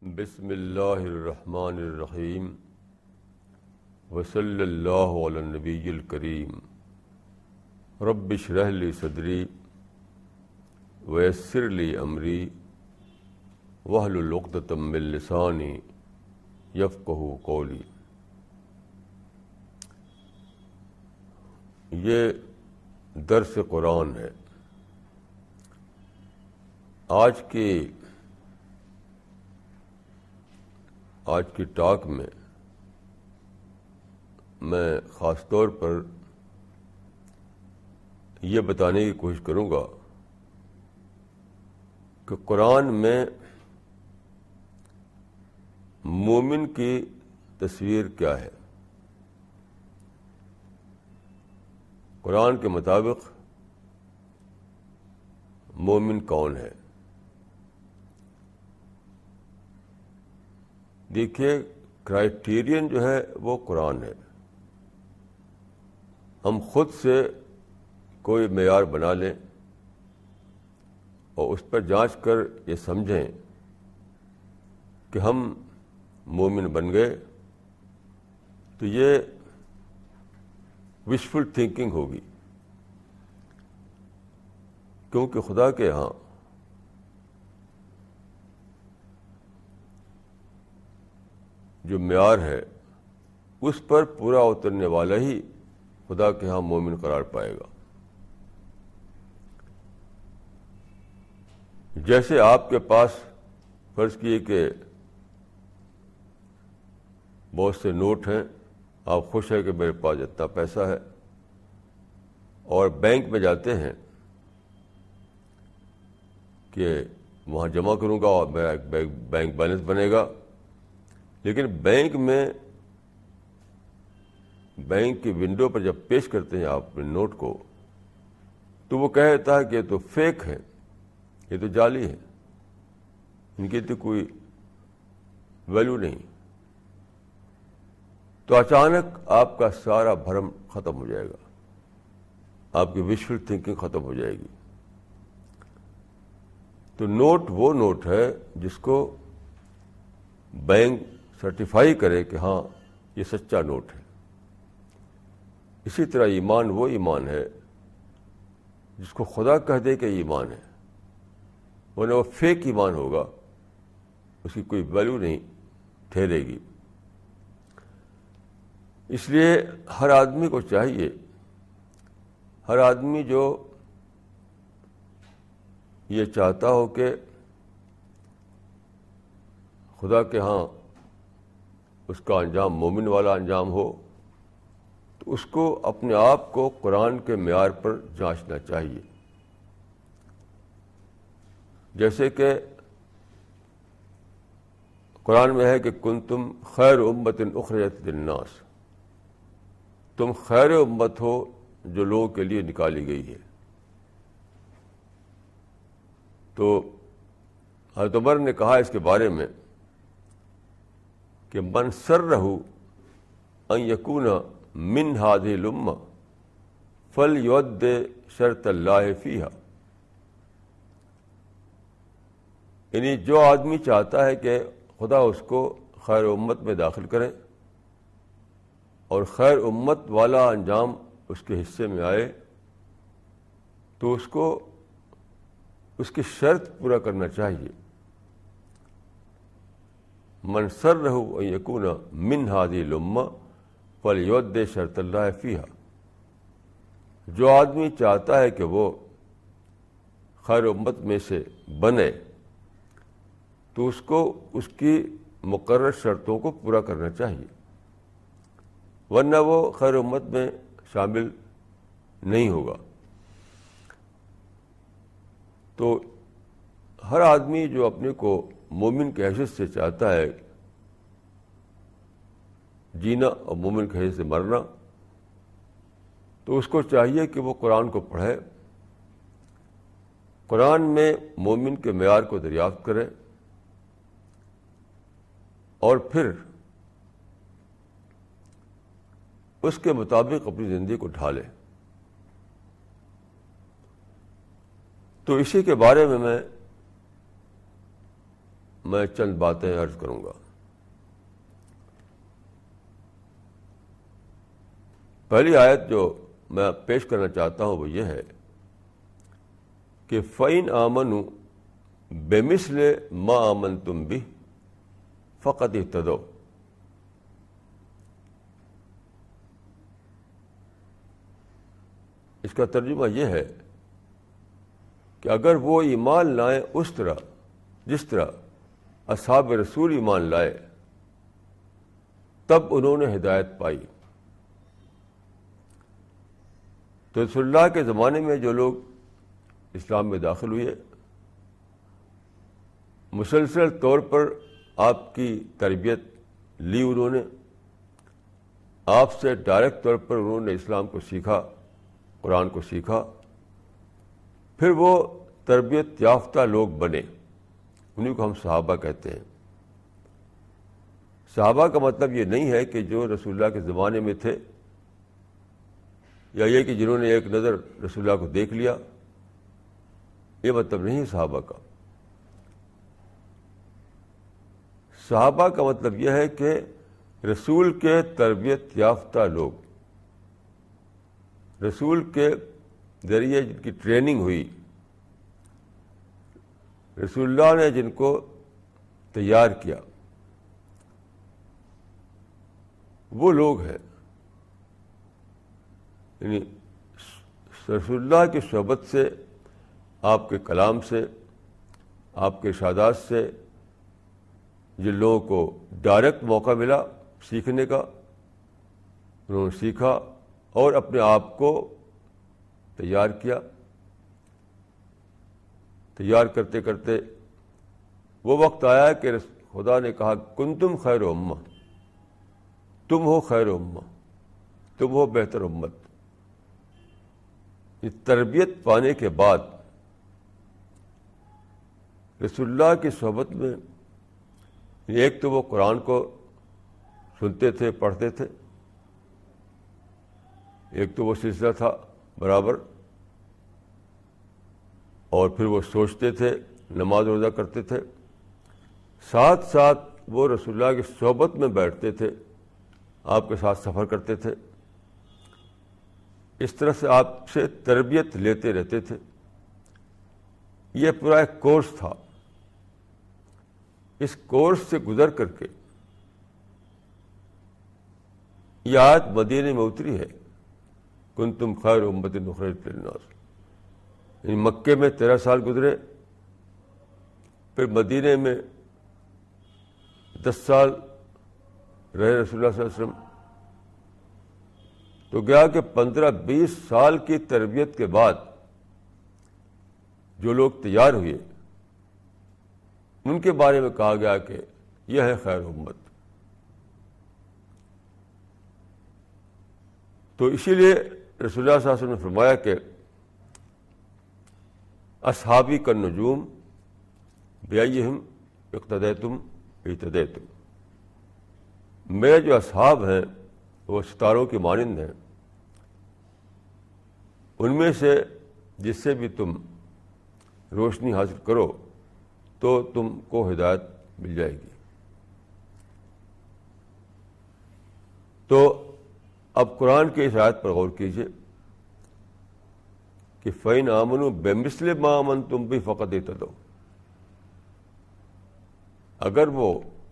بسم اللہ الرحمن الرحیم وصلی اللہ علی النبی الکریم رب اشرح لی صدری ویسر لی امری واحلل عقدۃ من لسانی یفقہوا قولی۔ یہ درس قرآن ہے۔ آج کی ٹاک میں میں خاص طور پر یہ بتانے کی کوشش کروں گا کہ قرآن میں مومن کی تصویر کیا ہے۔ قرآن کے مطابق مومن کون ہے؟ دیکھیے، کرائیٹیرین جو ہے وہ قرآن ہے۔ ہم خود سے کوئی معیار بنا لیں اور اس پر جانچ کر یہ سمجھیں کہ ہم مومن بن گئے تو یہ وشفل تھنکنگ ہوگی، کیونکہ خدا کے ہاں جو معیار ہے اس پر پورا اترنے والا ہی خدا کے ہاں مومن قرار پائے گا۔ جیسے آپ کے پاس فرض کیے کہ بہت سے نوٹ ہیں، آپ خوش ہیں کہ میرے پاس اتنا پیسہ ہے، اور بینک میں جاتے ہیں کہ وہاں جمع کروں گا اور میرا ایک بینک بیلنس بنے گا، لیکن بینک کی ونڈو پر جب پیش کرتے ہیں آپ اپنے نوٹ کو تو وہ کہہ دیتا ہے کہ یہ تو فیک ہے، یہ تو جعلی ہے، ان کی تو کوئی ویلیو نہیں۔ تو اچانک آپ کا سارا بھرم ختم ہو جائے گا، آپ کی وشفل تھنکنگ ختم ہو جائے گی۔ تو نوٹ وہ نوٹ ہے جس کو بینک سرٹیفائی کرے کہ ہاں یہ سچا نوٹ ہے۔ اسی طرح ایمان وہ ایمان ہے جس کو خدا کہہ دے کہ ایمان ہے، ورنہ وہ فیک ایمان ہوگا، اس کی کوئی ویلیو نہیں ٹھہرے گی۔ اس لیے ہر آدمی کو چاہیے، ہر آدمی جو یہ چاہتا ہو کہ خدا کے ہاں اس کا انجام مومن والا انجام ہو، تو اس کو اپنے آپ کو قرآن کے معیار پر جانچنا چاہیے۔ جیسے کہ قرآن میں ہے کہ کنتم خیر امۃ اخرجت للناس، تم خیر امت ہو جو لوگوں کے لیے نکالی گئی ہے۔ تو حضرت عمر نے کہا اس کے بارے میں کہ من سرہ ان یکون من ہذہ الامہ فلیؤد شرط اللہ فیہا، یعنی جو آدمی چاہتا ہے کہ خدا اس کو خیر امت میں داخل کرے اور خیر امت والا انجام اس کے حصے میں آئے، تو اس کو اس کی شرط پورا کرنا چاہیے۔ من سرہ ان یکون من ہذہ الامہ فلیؤد شرط اللہ فیہا، جو آدمی چاہتا ہے کہ وہ خیر امت میں سے بنے تو اس کو اس کی مقرر شرطوں کو پورا کرنا چاہیے، ورنہ وہ خیر امت میں شامل نہیں ہوگا۔ تو ہر آدمی جو اپنے کو مومن کی حیثیت سے چاہتا ہے جینا اور مومن کی حیثیت سے مرنا، تو اس کو چاہیے کہ وہ قرآن کو پڑھے، قرآن میں مومن کے معیار کو دریافت کرے، اور پھر اس کے مطابق اپنی زندگی کو ڈھالے۔ تو اسی کے بارے میں میں چند باتیں عرض کروں گا. پہلی آیت جو میں پیش کرنا چاہتا ہوں وہ یہ ہے کہ فَإِنْ آمَنُوا بِمِثْلِ مَا آمَنْتُمْ بِهِ فَقَدِ اهْتَدَوْا. اس کا ترجمہ یہ ہے کہ اگر وہ ایمان لائیں اس طرح جس طرح اصحاب رسول ایمان لائے تب انہوں نے ہدایت پائی. تو رسول اللہ کے زمانے میں جو لوگ اسلام میں داخل ہوئے مسلسل طور پر آپ کی تربیت لی انہوں نے, آپ سے ڈائریکٹ طور پر انہوں نے اسلام کو سیکھا, قرآن کو سیکھا, پھر وہ تربیت یافتہ لوگ بنے, انہیں کو ہم صحابہ کہتے ہیں. صحابہ کا مطلب یہ نہیں ہے کہ جو رسول اللہ کے زمانے میں تھے یا یہ کہ جنہوں نے ایک نظر رسول اللہ کو دیکھ لیا, یہ مطلب نہیں صحابہ کا. صحابہ کا مطلب یہ ہے کہ رسول کے تربیت یافتہ لوگ, رسول کے ذریعے جن کی ٹریننگ ہوئی, رسول اللہ نے جن کو تیار کیا, وہ لوگ ہیں. یعنی رسول اللہ کی صحبت سے, آپ کے کلام سے, آپ کے ارشادات سے جن لوگوں کو ڈائریکٹ موقع ملا سیکھنے کا, انہوں نے سیکھا اور اپنے آپ کو تیار کیا. تیار کرتے کرتے وہ وقت آیا کہ خدا نے کہا کنتم خیر امہ, تم ہو خیر امہ, تم ہو بہتر امت. یہ تربیت پانے کے بعد رسول اللہ کی صحبت میں ایک تو وہ قرآن کو سنتے تھے, پڑھتے تھے, ایک تو وہ سلسلہ تھا برابر, اور پھر وہ سوچتے تھے, نماز روزہ کرتے تھے, ساتھ ساتھ وہ رسول اللہ کی صحبت میں بیٹھتے تھے, آپ کے ساتھ سفر کرتے تھے. اس طرح سے آپ سے تربیت لیتے رہتے تھے. یہ پورا ایک کورس تھا. اس کورس سے گزر کر کے یہ آیت مدینے میں اتری ہے, کنتم خیر امۃ اخرجت للناس. یعنی مکے میں 13 سال گزرے, پھر مدینے میں 10 سال رہے رسول اللہ صلی اللہ علیہ وسلم. تو گیا کہ 15-20 سال کی تربیت کے بعد جو لوگ تیار ہوئے ان کے بارے میں کہا گیا کہ یہ ہے خیر امت. تو اسی لیے رسول اللہ صلی اللہ علیہ وسلم نے فرمایا کہ اصحابی کالنجوم بأیہم اقتدیتم اہتدیتم. میرے جو اصحاب ہیں وہ ستاروں کی مانند ہیں, ان میں سے جس سے بھی تم روشنی حاصل کرو تو تم کو ہدایت مل جائے گی. تو اب قرآن کی اس آیت پر غور کیجیے کہ فَإِنْ آمَنُوا بِمِثْلِ مَا آمَنْتُمْ بِهِ فَقَدِ اهْتَدَوْا. اگر وہ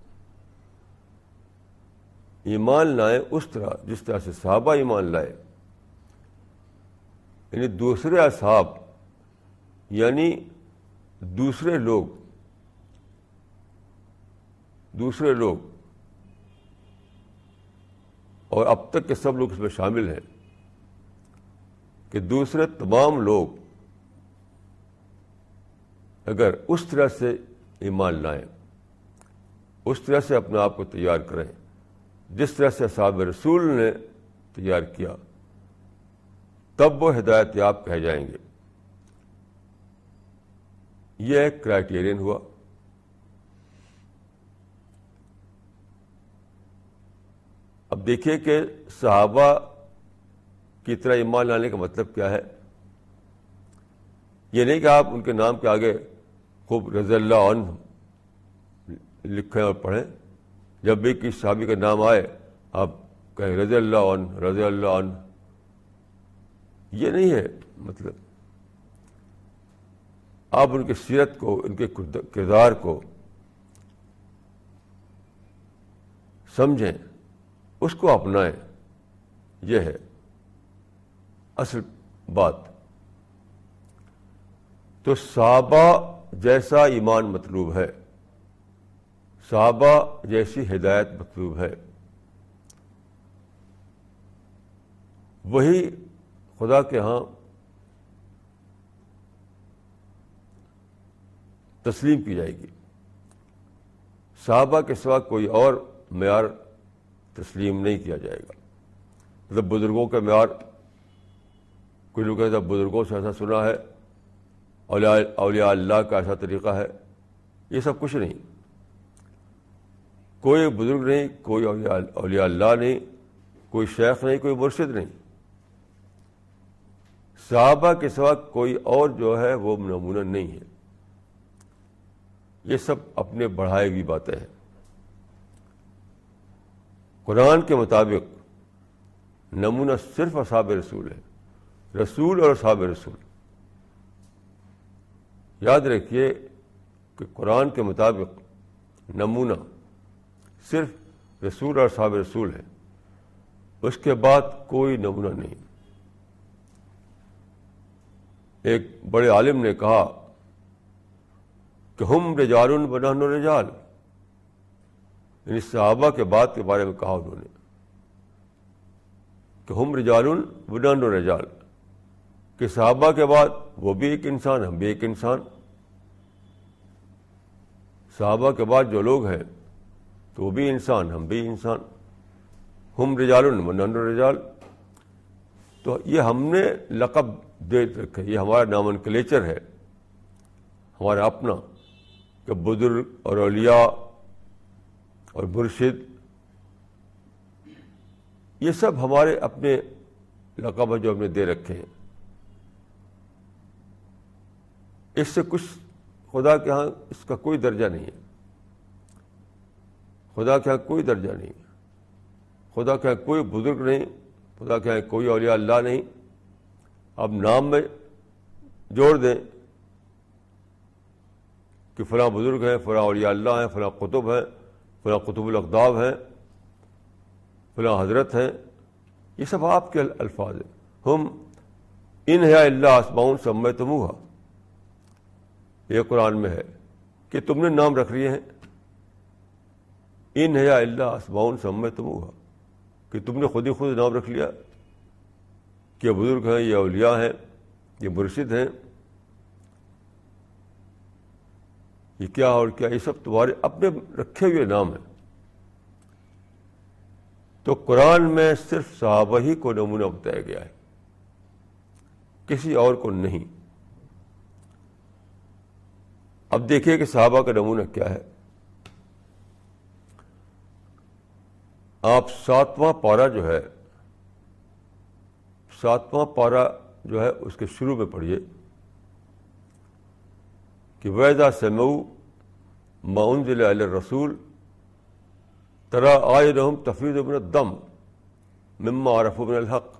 ایمان لائے اس طرح جس طرح سے صحابہ ایمان لائے, یعنی دوسرے اصحاب, یعنی دوسرے لوگ اور اب تک کے سب لوگ اس میں شامل ہیں کہ دوسرے تمام لوگ اگر اس طرح سے ایمان لائیں, اس طرح سے اپنے آپ کو تیار کریں جس طرح سے اصحاب رسول نے تیار کیا, تب وہ ہدایت یاب کہے جائیں گے. یہ ایک کرائیٹیرین ہوا. اب دیکھیے کہ صحابہ کی طرح ایمان لانے کا مطلب کیا ہے. یہ نہیں کہ آپ ان کے نام کے آگے خوب رضی اللہ عنہ لکھیں اور پڑھیں. جب بھی کسی صحابی کا نام آئے آپ کہیں رضی اللہ عنہ رضی اللہ عنہ. یہ نہیں ہے مطلب. آپ ان کی سیرت کو, ان کے کردار کو سمجھیں, اس کو اپنائیں. یہ ہے اصل بات. تو صحابہ جیسا ایمان مطلوب ہے, صحابہ جیسی ہدایت مطلوب ہے, وہی خدا کے ہاں تسلیم کی جائے گی. صحابہ کے سوا کوئی اور معیار تسلیم نہیں کیا جائے گا. مطلب بزرگوں کا معیار, کچھ لوگ کہتے ہیں بزرگوں سے ایسا سنا ہے, اولیاء اللہ کا ایسا طریقہ ہے. یہ سب کچھ نہیں. کوئی بزرگ نہیں, کوئی اولیاء اللہ نہیں, کوئی شیخ نہیں, کوئی مرشد نہیں. صحابہ کے سوا کوئی اور جو ہے وہ نمونہ نہیں ہے. یہ سب اپنے بڑھائے ہوئی باتیں ہیں. قرآن کے مطابق نمونہ صرف اصحاب رسول ہے, رسول اور اصحاب رسول. یاد رکھیے کہ قرآن کے مطابق نمونہ صرف رسول اور اصحاب رسول ہے, اس کے بعد کوئی نمونہ نہیں. ایک بڑے عالم نے کہا کہ ہم رجال ونحن رجال, یعنی صحابہ کے بعد کے بارے میں کہا انہوں نے کہ ہم رجال ونحن رجال, کہ صحابہ کے بعد وہ بھی ایک انسان, ہم بھی ایک انسان. صحابہ کے بعد جو لوگ ہیں تو وہ بھی انسان, ہم بھی انسان. ہم رجال ونحن رجال. تو یہ ہم نے لقب دے رکھے, یہ ہمارا نامنکلیچر ہے, ہمارا اپنا, کہ بزرگ اور اولیاء اور مرشد, یہ سب ہمارے اپنے لقب جو ہم نے دے رکھے ہیں. اس سے کچھ خدا کے ہاں اس کا کوئی درجہ نہیں ہے. خدا کے ہاں کوئی درجہ نہیں ہے. خدا کے ہاں کوئی بزرگ نہیں, خدا کے ہاں کوئی اولیاء اللہ نہیں. اب نام میں جوڑ دیں کہ فلاں بزرگ ہیں, فلاں اولیاء اللہ ہیں, فلاں قطب ہیں, فلاں قطب الاقطاب ہیں, فلاں حضرت ہیں. یہ سب آپ کے الفاظ ہیں. ہم ان ہے اللہ اسماء سمیتموہا, یہ قرآن میں ہے کہ تم نے نام رکھ لیے ہیں. ان ہے اللہ اسماء سمیتموہا, کہ تم نے خود ہی خود نام رکھ لیا کہ یہ بزرگ ہیں, یہ اولیاء ہیں, یہ مرشد ہیں, یہ کیا اور کیا, یہ سب تمہارے اپنے رکھے ہوئے نام ہیں. تو قرآن میں صرف صحابہ ہی کو نمونہ بتایا گیا ہے, کسی اور کو نہیں. اب دیکھیے کہ صحابہ کا نمونہ کیا ہے. آپ 7واں پارہ جو ہے, 7واں پارہ جو ہے اس کے شروع میں پڑھیے کہ وَإِذَا سَمِعُوا مَا أُنزِلَ إِلَى الرَّسُولِ تَرَىٰ أَعْيُنَهُمْ تَفِيضُ مِنَ الدَّمْعِ مِمَّا عَرَفُوا مِنَ الْحَقِّ,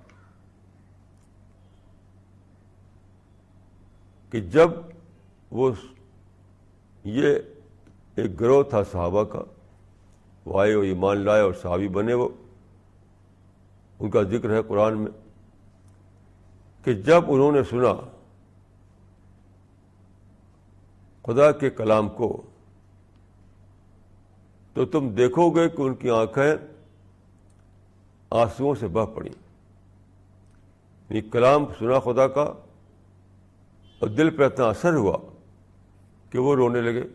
کہ جب وہ, یہ ایک گروہ تھا صحابہ کا, وہ آئے, وہ ایمان لائے اور صحابی بنے, وہ ان کا ذکر ہے قرآن میں, کہ جب انہوں نے سنا خدا کے کلام کو تو تم دیکھو گے کہ ان کی آنکھیں آنسوؤں سے بہہ پڑیں. یہ کلام سنا خدا کا اور دل پہ اتنا اثر ہوا کہ وہ رونے لگے.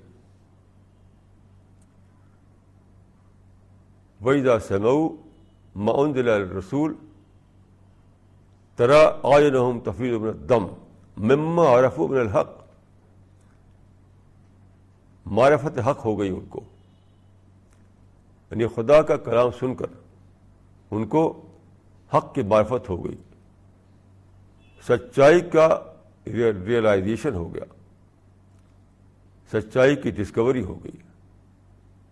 وَإِذَا سَمِعُوا مَا أُنزِلَ إِلَى الرَّسُولِ تَرَىٰ أَعْيُنَهُمْ تَفِيضُ مِنَ الدَّمْعِ مِمَّا عَرَفُوا مِنَ الْحَقِّ, معرفت حق ہو گئی ان کو, یعنی خدا کا کلام سن کر ان کو حق کی معرفت ہو گئی, سچائی کا ریئلائزیشن ہو گیا, سچائی کی ڈسکوری ہو گئی.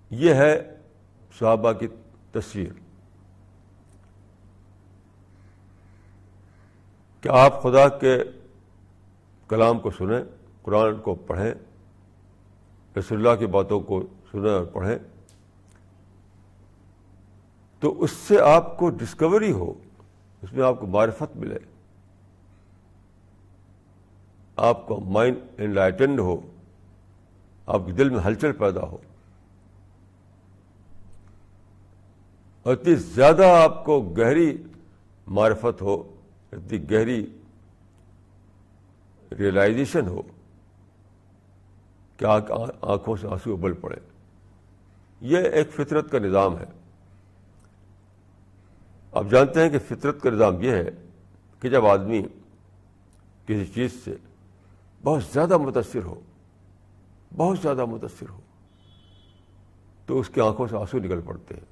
یہ ہے صحابہ کی تصویر کہ آپ خدا کے کلام کو سنیں، قرآن کو پڑھیں، رسول اللہ کی باتوں کو سنیں اور پڑھیں، تو اس سے آپ کو ڈسکوری ہو، اس میں آپ کو معرفت ملے، آپ کا مائنڈ انلائٹنڈ ہو، آپ کے دل میں ہلچل پیدا ہو، اور اتنی زیادہ آپ کو گہری معرفت ہو، اتنی گہری ریئلائزیشن ہو کہ آنکھوں سے آنسو ابل پڑے۔ یہ ایک فطرت کا نظام ہے۔ آپ جانتے ہیں کہ فطرت کا نظام یہ ہے کہ جب آدمی کسی چیز سے بہت زیادہ متاثر ہو، بہت زیادہ متاثر ہو، تو اس کی آنکھوں سے آنسو نکل پڑتے ہیں۔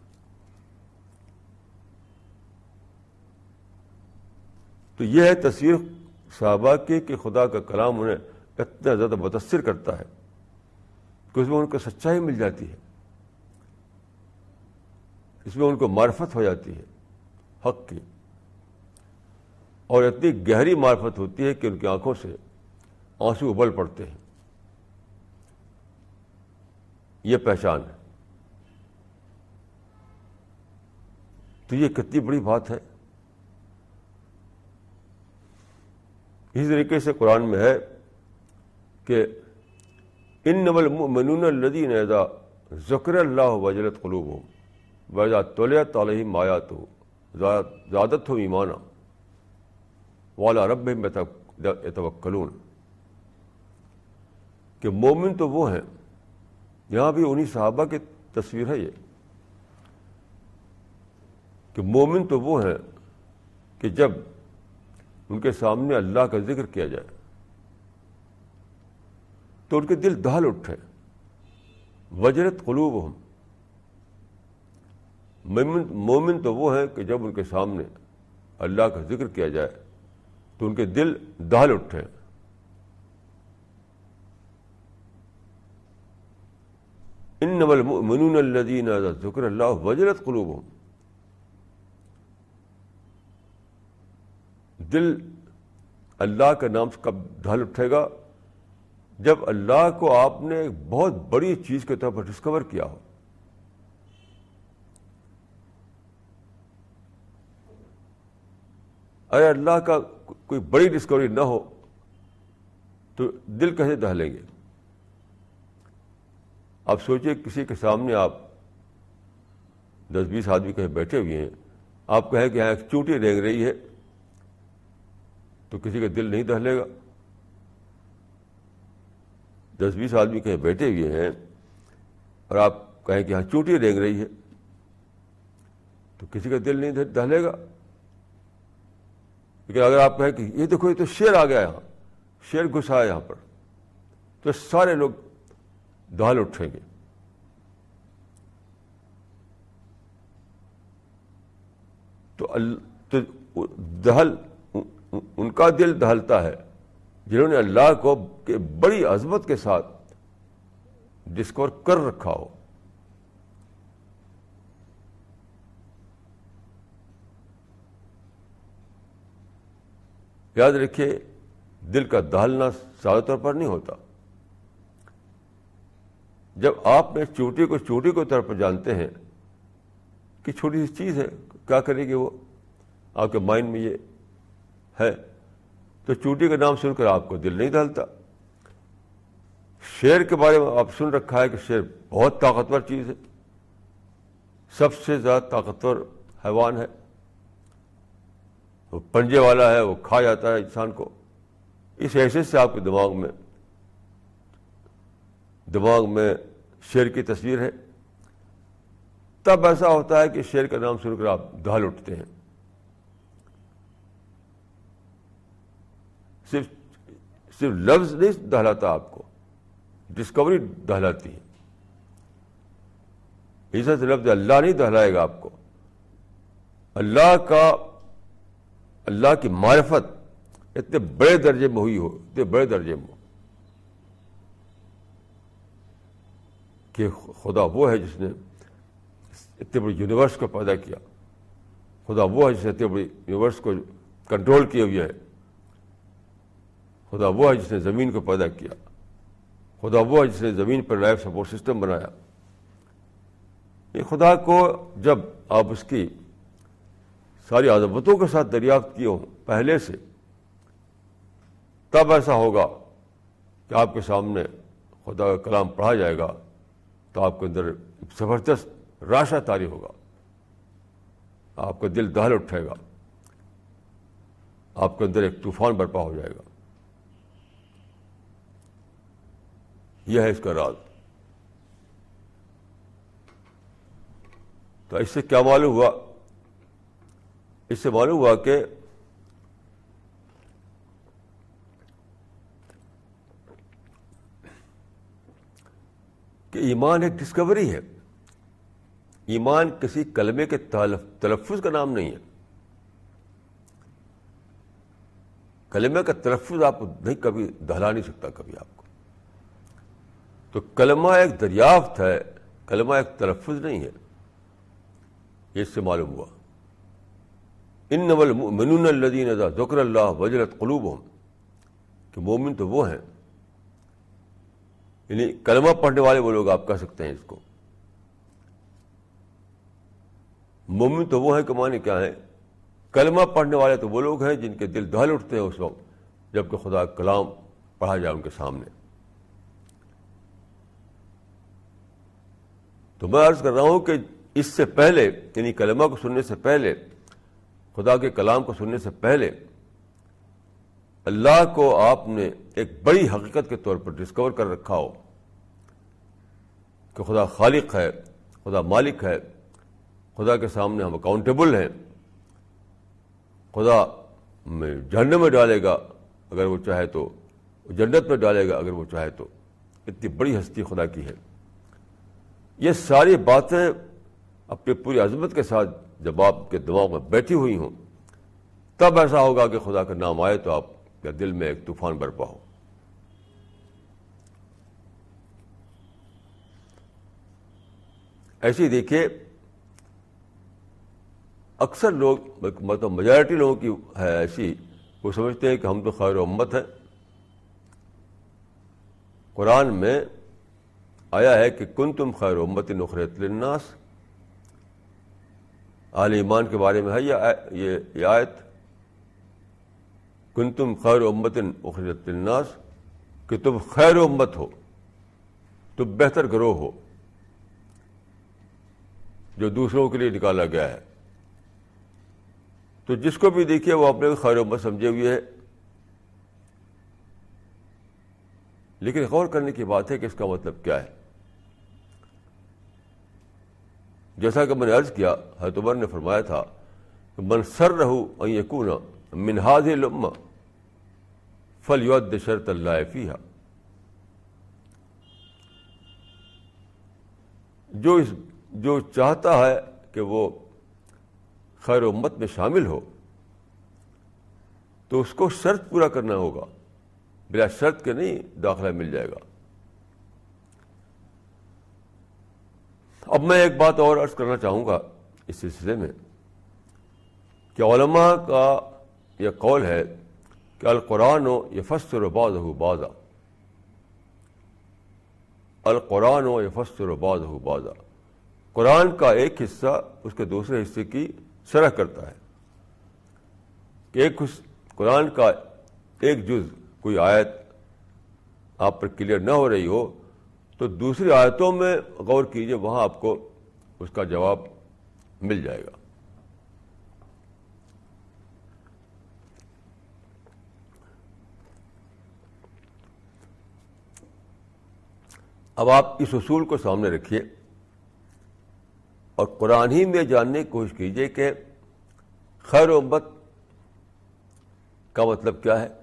تو یہ ہے تصویر صحابہ کی کہ خدا کا کلام انہیں اتنا زیادہ متاثر کرتا ہے کہ اس میں ان کو سچائی مل جاتی ہے، اس میں ان کو معرفت ہو جاتی ہے حق کی، اور اتنی گہری معرفت ہوتی ہے کہ ان کی آنکھوں سے آنسو ابل پڑتے ہیں۔ یہ پہچان ہے۔ تو یہ کتنی بڑی بات ہے۔ اسی طریقے سے قرآن میں ہے کہ انما المؤمنون الذین اذا ذکر اللہ وجلت قلوبہم واذا تلیت علیہم آیاتہ زادتہم ایمانا وعلی ربہم یتوکلون، کہ مومن تو وہ ہیں، یہاں بھی انہی صحابہ کی تصویر ہے یہ، کہ مومن تو وہ ہیں کہ جب ان کے سامنے اللہ کا ذکر کیا جائے تو ان کے دل دہل اٹھے، وجلت قلوبہم۔ مومن تو وہ ہیں کہ جب ان کے سامنے اللہ کا ذکر کیا جائے تو ان کے دل دہل اٹھے۔ انما المؤمنون الذین اذا ذکر اللہ وجلت قلوبہم، دل اللہ کے نام سے کب دہل اٹھے گا؟ جب اللہ کو آپ نے ایک بہت بڑی چیز کے طور پر ڈسکور کیا ہو۔ اگر اللہ کا کوئی بڑی ڈسکوری نہ ہو تو دل کیسے دہلیں گے؟ آپ سوچئے کسی کے سامنے آپ 10-20 آدمی کہیں بیٹھے ہوئے ہیں، آپ کہیں کہ یہاں ایک چونٹی رینگ رہی ہے، تو کسی کا دل نہیں دہلے گا؟ 10-20 آدمی کہیں بیٹھے ہوئے ہیں اور آپ کہیں کہ یہاں چونٹی رینگ رہی ہے، تو کسی کا دل نہیں دہلے گا؟ لیکن اگر آپ کہیں کہ یہ دیکھو، یہ تو شیر آ گیا، یہاں شیر گھسا ہے یہاں پر، تو سارے لوگ دہل اٹھیں گے۔ تو دہل ان کا دل دہلتا ہے جنہوں نے اللہ کو بڑی عظمت کے ساتھ ڈسکور کر رکھا ہو۔ یاد رکھیے، دل کا دہلنا سادہ طور پر نہیں ہوتا۔ جب آپ نے چوٹی کو طور پر جانتے ہیں کہ چھوٹی سی چیز ہے، کیا کرے گی وہ، آپ کے مائنڈ میں یہ ہے، تو چوٹی کا نام سن کر آپ کو دل نہیں دہلتا۔ شیر کے بارے میں آپ سن رکھا ہے کہ شیر بہت طاقتور چیز ہے، سب سے زیادہ طاقتور حیوان ہے، وہ پنجے والا ہے، وہ کھا جاتا ہے انسان کو۔ اس حیثیت سے آپ کے دماغ میں شیر کی تصویر ہے۔ تب ایسا ہوتا ہے کہ شیر کا نام سن کر آپ دہل اٹھتے ہیں۔ صرف لفظ نہیں دہلاتا آپ کو، ڈسکوری دہلاتی ہے۔ ایسا سے لفظ اللہ نہیں دہلائے گا آپ کو، اللہ کی معرفت اتنے بڑے درجے میں ہوئی ہو، اتنے بڑے درجے میں کہ خدا وہ ہے جس نے اتنے بڑے یونیورس کو پیدا کیا، خدا وہ ہے جس نے اتنے بڑے یونیورس کو کنٹرول کیے ہوئے ہے، خدا وہ ہے جس نے زمین کو پیدا کیا، خدا وہ ہے جس نے زمین پر لائف سپورٹ سسٹم بنایا. یہ خدا کو جب آپ اس کی ساری عظمتوں کے ساتھ دریافت کیے ہوں پہلے سے، تب ایسا ہوگا کہ آپ کے سامنے خدا کا کلام پڑھا جائے گا تو آپ کے اندر ایک زبردست راشہ طاری ہوگا، آپ کا دل دہل اٹھے گا، آپ کے اندر ایک طوفان برپا ہو جائے گا. یہ ہے اس کا راز. تو اس سے کیا معلوم ہوا؟ اس سے معلوم ہوا کہ ایمان ایک ڈسکوری ہے. ایمان کسی کلمے کے تلفظ کا نام نہیں ہے. کلمے کا تلفظ آپ نہیں کبھی دہلا نہیں سکتا کبھی آپ کو. تو کلمہ ایک دریافت ہے، کلمہ ایک تلفظ نہیں ہے. یہ اس سے معلوم ہوا. انما المؤمنون الذین اذا ذکر اللہ وجلت قلوبہم، کہ مومن تو وہ ہیں، یعنی کلمہ پڑھنے والے وہ لوگ، آپ کہہ سکتے ہیں اس کو. مومن تو وہ ہیں کہ معنی کیا ہے؟ کلمہ پڑھنے والے تو وہ لوگ ہیں جن کے دل دہل اٹھتے ہیں اس وقت جب کہ خدا کا کلام پڑھا جائے ان کے سامنے. تو میں عرض کر رہا ہوں کہ اس سے پہلے، یعنی کلمہ کو سننے سے پہلے، خدا کے کلام کو سننے سے پہلے، اللہ کو آپ نے ایک بڑی حقیقت کے طور پر ڈسکور کر رکھا ہو کہ خدا خالق ہے، خدا مالک ہے، خدا کے سامنے ہم اکاؤنٹیبل ہیں، خدا میں جہنم میں ڈالے گا اگر وہ چاہے تو، جنت میں ڈالے گا اگر وہ چاہے تو. اتنی بڑی ہستی خدا کی ہے. یہ ساری باتیں اپنی پوری عظمت کے ساتھ جب آپ کے دماغ میں بیٹھی ہوئی ہوں، تب ایسا ہوگا کہ خدا کا نام آئے تو آپ کے دل میں ایک طوفان برپا ہو. ایسے دیکھیے اکثر لوگ، مطلب میجارٹی لوگوں کی ہے ایسی، وہ سمجھتے ہیں کہ ہم تو خیر امت ہیں. قرآن میں آیا ہے کہ کنتم خیر امت اخرجت للناس. اہل ایمان کے بارے میں ہے یہ آیت، کنتم خیر امت اخرجت للناس، کہ تم خیر امت ہو، تم بہتر گروہ ہو جو دوسروں کے لیے نکالا گیا ہے. تو جس کو بھی دیکھیے وہ اپنے خیر امت سمجھے ہوئے ہے. لیکن غور کرنے کی بات ہے کہ اس کا مطلب کیا ہے. جیسا کہ میں نے عرض کیا، حضرت عمر نے فرمایا تھا کہ من سرہ ان یکون من هذه الامہ فلیؤد شرط اللہ فیہا. جو چاہتا ہے کہ وہ خیر امت میں شامل ہو تو اس کو شرط پورا کرنا ہوگا، بلا شرط کے نہیں داخلہ مل جائے گا. اب میں ایک بات اور عرض کرنا چاہوں گا اس سلسلے میں کہ علماء کا یہ قول ہے کہ القرآن یفسر بعضہ بعضا، القرآن یفسر بعضہ بعضا. قرآن کا ایک حصہ اس کے دوسرے حصے کی شرح کرتا ہے. کہ قرآن کا ایک جز، کوئی آیت آپ پر کلیئر نہ ہو رہی ہو تو دوسری آیتوں میں غور کیجئے، وہاں آپ کو اس کا جواب مل جائے گا. اب آپ اس اصول کو سامنے رکھیے اور قرآن ہی میں جاننے کی کوشش کیجئے کہ خیر امت کا مطلب کیا ہے.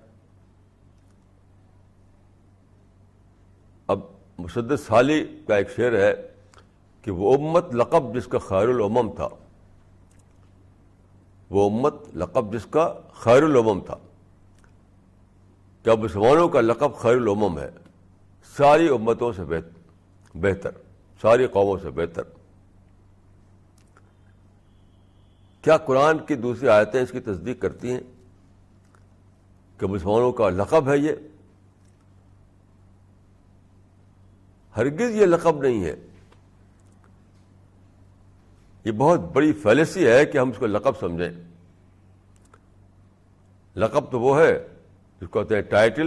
اب مسدد سالی کا ایک شعر ہے کہ وہ امت لقب جس کا خیر الامم تھا، وہ امت لقب جس کا خیر الامم تھا. کہ اب مسلمانوں کا لقب خیر الامم ہے، ساری امتوں سے بہتر. ساری قوموں سے بہتر. کیا قرآن کی دوسری آیتیں اس کی تصدیق کرتی ہیں کہ مسلمانوں کا لقب ہے یہ؟ ہرگز یہ لقب نہیں ہے. یہ بہت بڑی فیلسی ہے کہ ہم اس کو لقب سمجھیں. لقب تو وہ ہے جس کو کہتے ہیں ٹائٹل.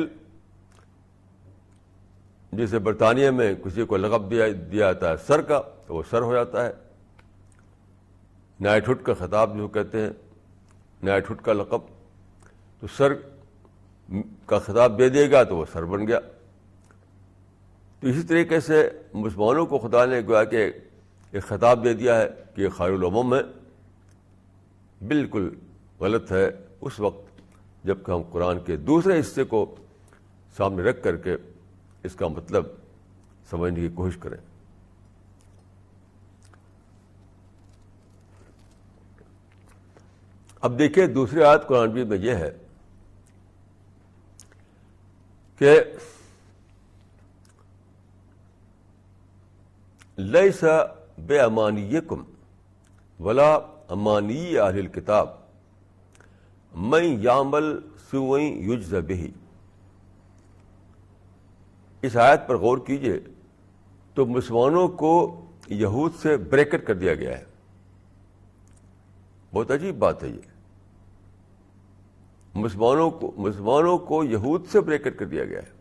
جیسے برطانیہ میں کسی کو لقب دیا جاتا ہے سر کا تو وہ سر ہو جاتا ہے. نائٹ ہوڈ کا خطاب جو کہتے ہیں، نائٹ ہوڈ کا لقب، تو سر کا خطاب دے دے گا تو وہ سر بن گیا. تو اسی طریقے سے مسلمانوں کو خدا نے گویا کہ ایک خطاب دے دیا ہے کہ یہ خیر الامم ہے. بالکل غلط ہے اس وقت جب کہ ہم قرآن کے دوسرے حصے کو سامنے رکھ کر کے اس کا مطلب سمجھنے کی کوشش کریں. اب دیکھیے دوسری آیت قرآن مجید میں یہ ہے کہ لیس بامانیکم ولا امانی اہل الکتاب من یعمل سوءا یجز بہ. اس آیت پر غور کیجئے تو مسلمانوں کو یہود سے بریکٹ کر دیا گیا ہے. بہت عجیب بات ہے یہ. مسلمانوں کو یہود سے بریکٹ کر دیا گیا ہے.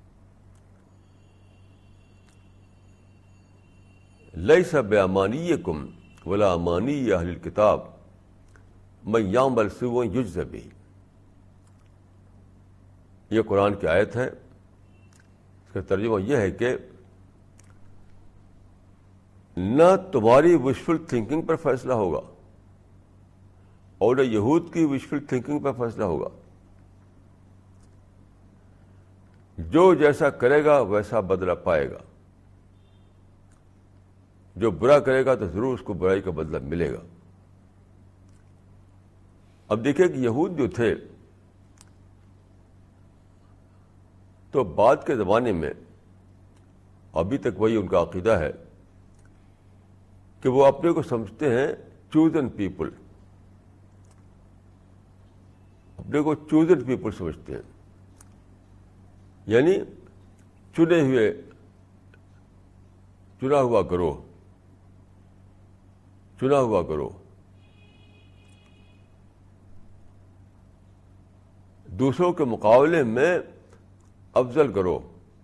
لیس بامانیکم ولا امانی اہل الکتاب من یعمل سوءا یجز بہ. یہ قرآن کی آیت ہے. اس کا ترجمہ یہ ہے کہ نہ تمہاری وشفل تھنکنگ پر فیصلہ ہوگا اور نہ یہود کی وشفل تھنکنگ پر فیصلہ ہوگا. جو جیسا کرے گا ویسا بدلہ پائے گا. جو برا کرے گا تو ضرور اس کو برائی کا بدلہ ملے گا. اب دیکھیں کہ یہود جو تھے تو بعد کے زمانے میں ابھی تک وہی ان کا عقیدہ ہے کہ وہ اپنے کو سمجھتے ہیں چوزن پیپل. اپنے کو چوزن پیپل سمجھتے ہیں، یعنی چنا ہوا گروہ. دوسروں کے مقابلے میں افضل گروہ.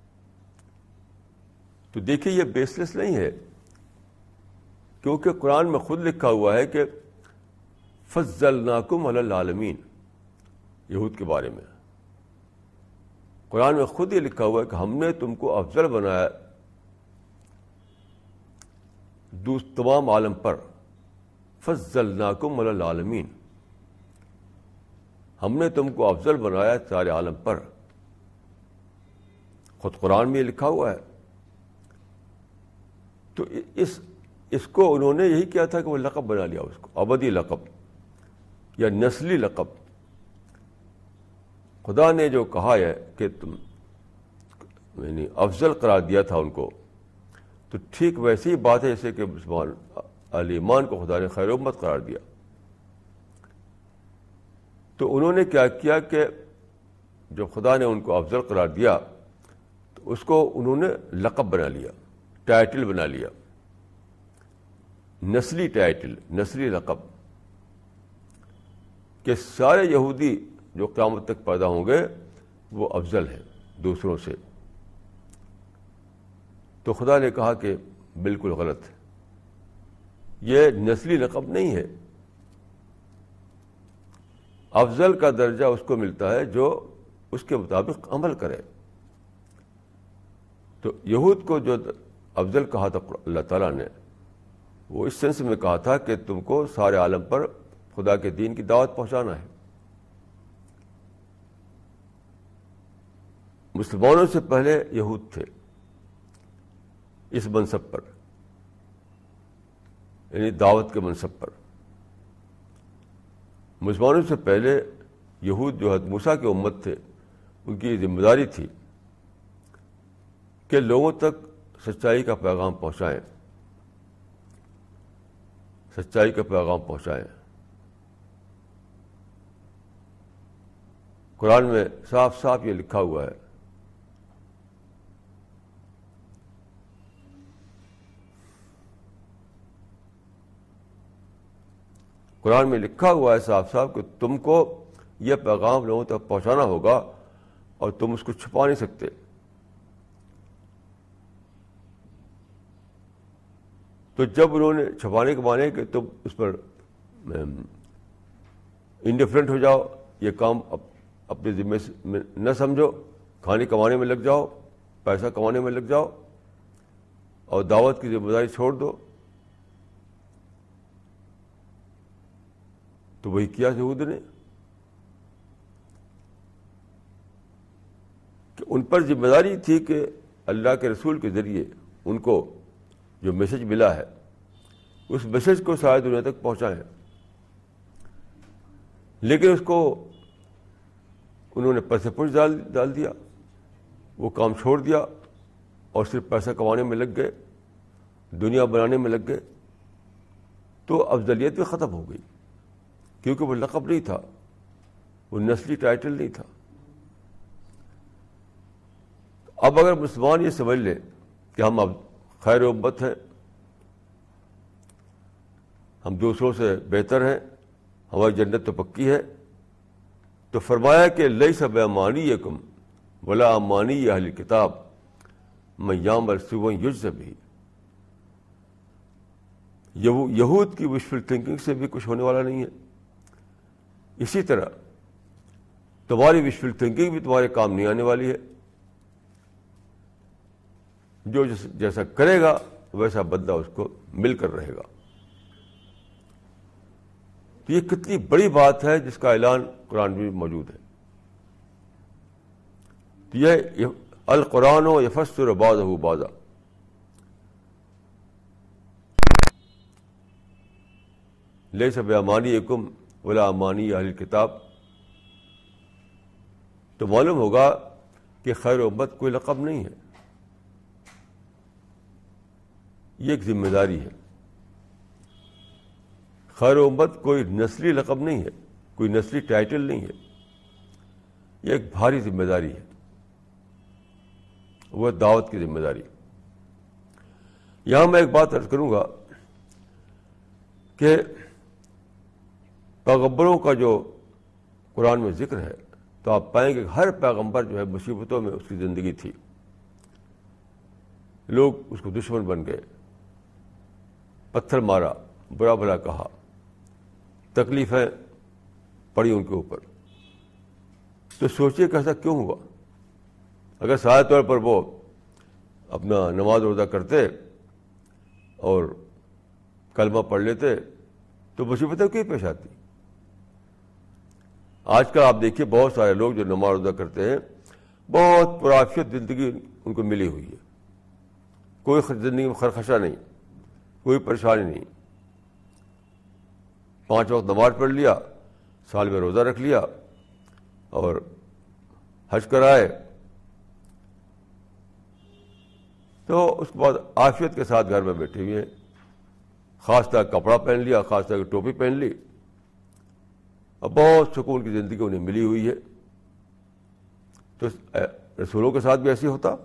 تو دیکھیے یہ بیس لیس نہیں ہے، کیونکہ قرآن میں خود لکھا ہوا ہے کہ فضلناکم علی العالمین. یہود کے بارے میں قرآن میں خود یہ لکھا ہوا ہے کہ ہم نے تم کو افضل بنایا تمام عالم پر. فضلناکم علی العالمین، ہم نے تم کو افضل بنایا سارے عالم پر. خود قرآن میں یہ لکھا ہوا ہے. تو اس کو انہوں نے یہی کیا تھا کہ وہ لقب بنا لیا، اس کو ابدی لقب یا نسلی لقب. خدا نے جو کہا ہے کہ تم یعنی افضل قرار دیا تھا ان کو، تو ٹھیک ویسی ہی بات ہے جیسے کہ مسلمان اہل ایمان کو خدا نے خیر امت قرار دیا. تو انہوں نے کیا کیا کہ جب خدا نے ان کو افضل قرار دیا تو اس کو انہوں نے لقب بنا لیا، ٹائٹل بنا لیا، نسلی ٹائٹل، نسلی لقب، کہ سارے یہودی جو قیامت تک پیدا ہوں گے وہ افضل ہیں دوسروں سے. تو خدا نے کہا کہ بالکل غلط ہے، یہ نسلی لقب نہیں ہے. افضل کا درجہ اس کو ملتا ہے جو اس کے مطابق عمل کرے. تو یہود کو جو افضل کہا تھا اللہ تعالیٰ نے، وہ اس سینس میں کہا تھا کہ تم کو سارے عالم پر خدا کے دین کی دعوت پہنچانا ہے. مسلمانوں سے پہلے یہود تھے اس منصب پر، یعنی دعوت کے منصب پر. مسلمانوں سے پہلے یہود جو حضرت موسیٰ کی امت تھے، ان کی ذمہ داری تھی کہ لوگوں تک سچائی کا پیغام پہنچائیں، سچائی کا پیغام پہنچائیں۔ قرآن میں صاف صاف یہ لکھا ہوا ہے، قرآن میں لکھا ہوا ہے صاف صاف کہ تم کو یہ پیغام لوگوں تک پہنچانا ہوگا اور تم اس کو چھپا نہیں سکتے۔ تو جب انہوں نے چھپانے کے معنی کہ تم اس پر انڈیفرنٹ ہو جاؤ، یہ کام اپنے ذمے میں نہ سمجھو، کھانے کمانے میں لگ جاؤ، پیسہ کمانے میں لگ جاؤ اور دعوت کی ذمہ داری چھوڑ دو، تو وہی کیا یہود نے کہ ان پر ذمہ داری تھی کہ اللہ کے رسول کے ذریعے ان کو جو میسج ملا ہے اس میسج کو ساری دنیا تک پہنچائیں، لیکن اس کو انہوں نے پیسے پوچھ ڈال دیا، وہ کام چھوڑ دیا اور صرف پیسہ کمانے میں لگ گئے، دنیا بنانے میں لگ گئے، تو افضلیت بھی ختم ہو گئی، کیونکہ وہ لقب نہیں تھا، وہ نسلی ٹائٹل نہیں تھا۔ اب اگر مسلمان یہ سمجھ لیں کہ ہم اب خیر امت ہیں، ہم دوسروں سے بہتر ہیں، ہماری جنت تو پکی ہے، تو فرمایا کہ لیس بامانیکم ولا امانی اہل کتاب من یعمل سوءا یجز بہ۔ یہود کی وشفل تھنکنگ سے بھی کچھ ہونے والا نہیں ہے، اسی طرح تمہاری وشفل تھنکنگ بھی تمہارے کام نہیں آنے والی ہے، جو جیسا کرے گا ویسا بدلہ اس کو مل کر رہے گا۔ تو یہ کتنی بڑی بات ہے جس کا اعلان قرآن میں موجود ہے۔ تو یہ القرآن یفسر بعضہ بعضا، لیس بامانیکم ولا امانی اہل کتاب، تو معلوم ہوگا کہ خیر امت کوئی لقب نہیں ہے، یہ ایک ذمہ داری ہے۔ خیر امت کوئی نسلی لقب نہیں ہے، کوئی نسلی ٹائٹل نہیں ہے، یہ ایک بھاری ذمہ داری ہے، وہ دعوت کی ذمہ داری۔ یہاں میں ایک بات عرض کروں گا کہ پیغمبروں کا جو قرآن میں ذکر ہے تو آپ پائیں گے کہ ہر پیغمبر جو ہے مصیبتوں میں اس کی زندگی تھی، لوگ اس کو دشمن بن گئے، پتھر مارا، برا بھلا کہا، تکلیفیں پڑی ان کے اوپر۔ تو سوچیے کہ ایسا کیوں ہوا؟ اگر سادہ طور پر وہ اپنا نماز روزہ کرتے اور کلمہ پڑھ لیتے تو مصیبتیں کیوں پیش آتی؟ آج کل آپ دیکھیے بہت سارے لوگ جو نماز روزہ کرتے ہیں بہت پرعافیت زندگی ان کو ملی ہوئی ہے، کوئی زندگی میں خرخشہ نہیں، کوئی پریشانی نہیں، 5 وقت نماز پڑھ لیا، سال میں روزہ رکھ لیا اور حج کرائے، تو اس کے بعد عافیت کے ساتھ گھر میں بیٹھے ہوئے ہیں، خاص طرح کپڑا پہن لیا، خاص طرح کی ٹوپی پہن لی، اور بہت سکون کی زندگی انہیں ملی ہوئی ہے۔ تو رسولوں کے ساتھ بھی ایسے ہوتا؟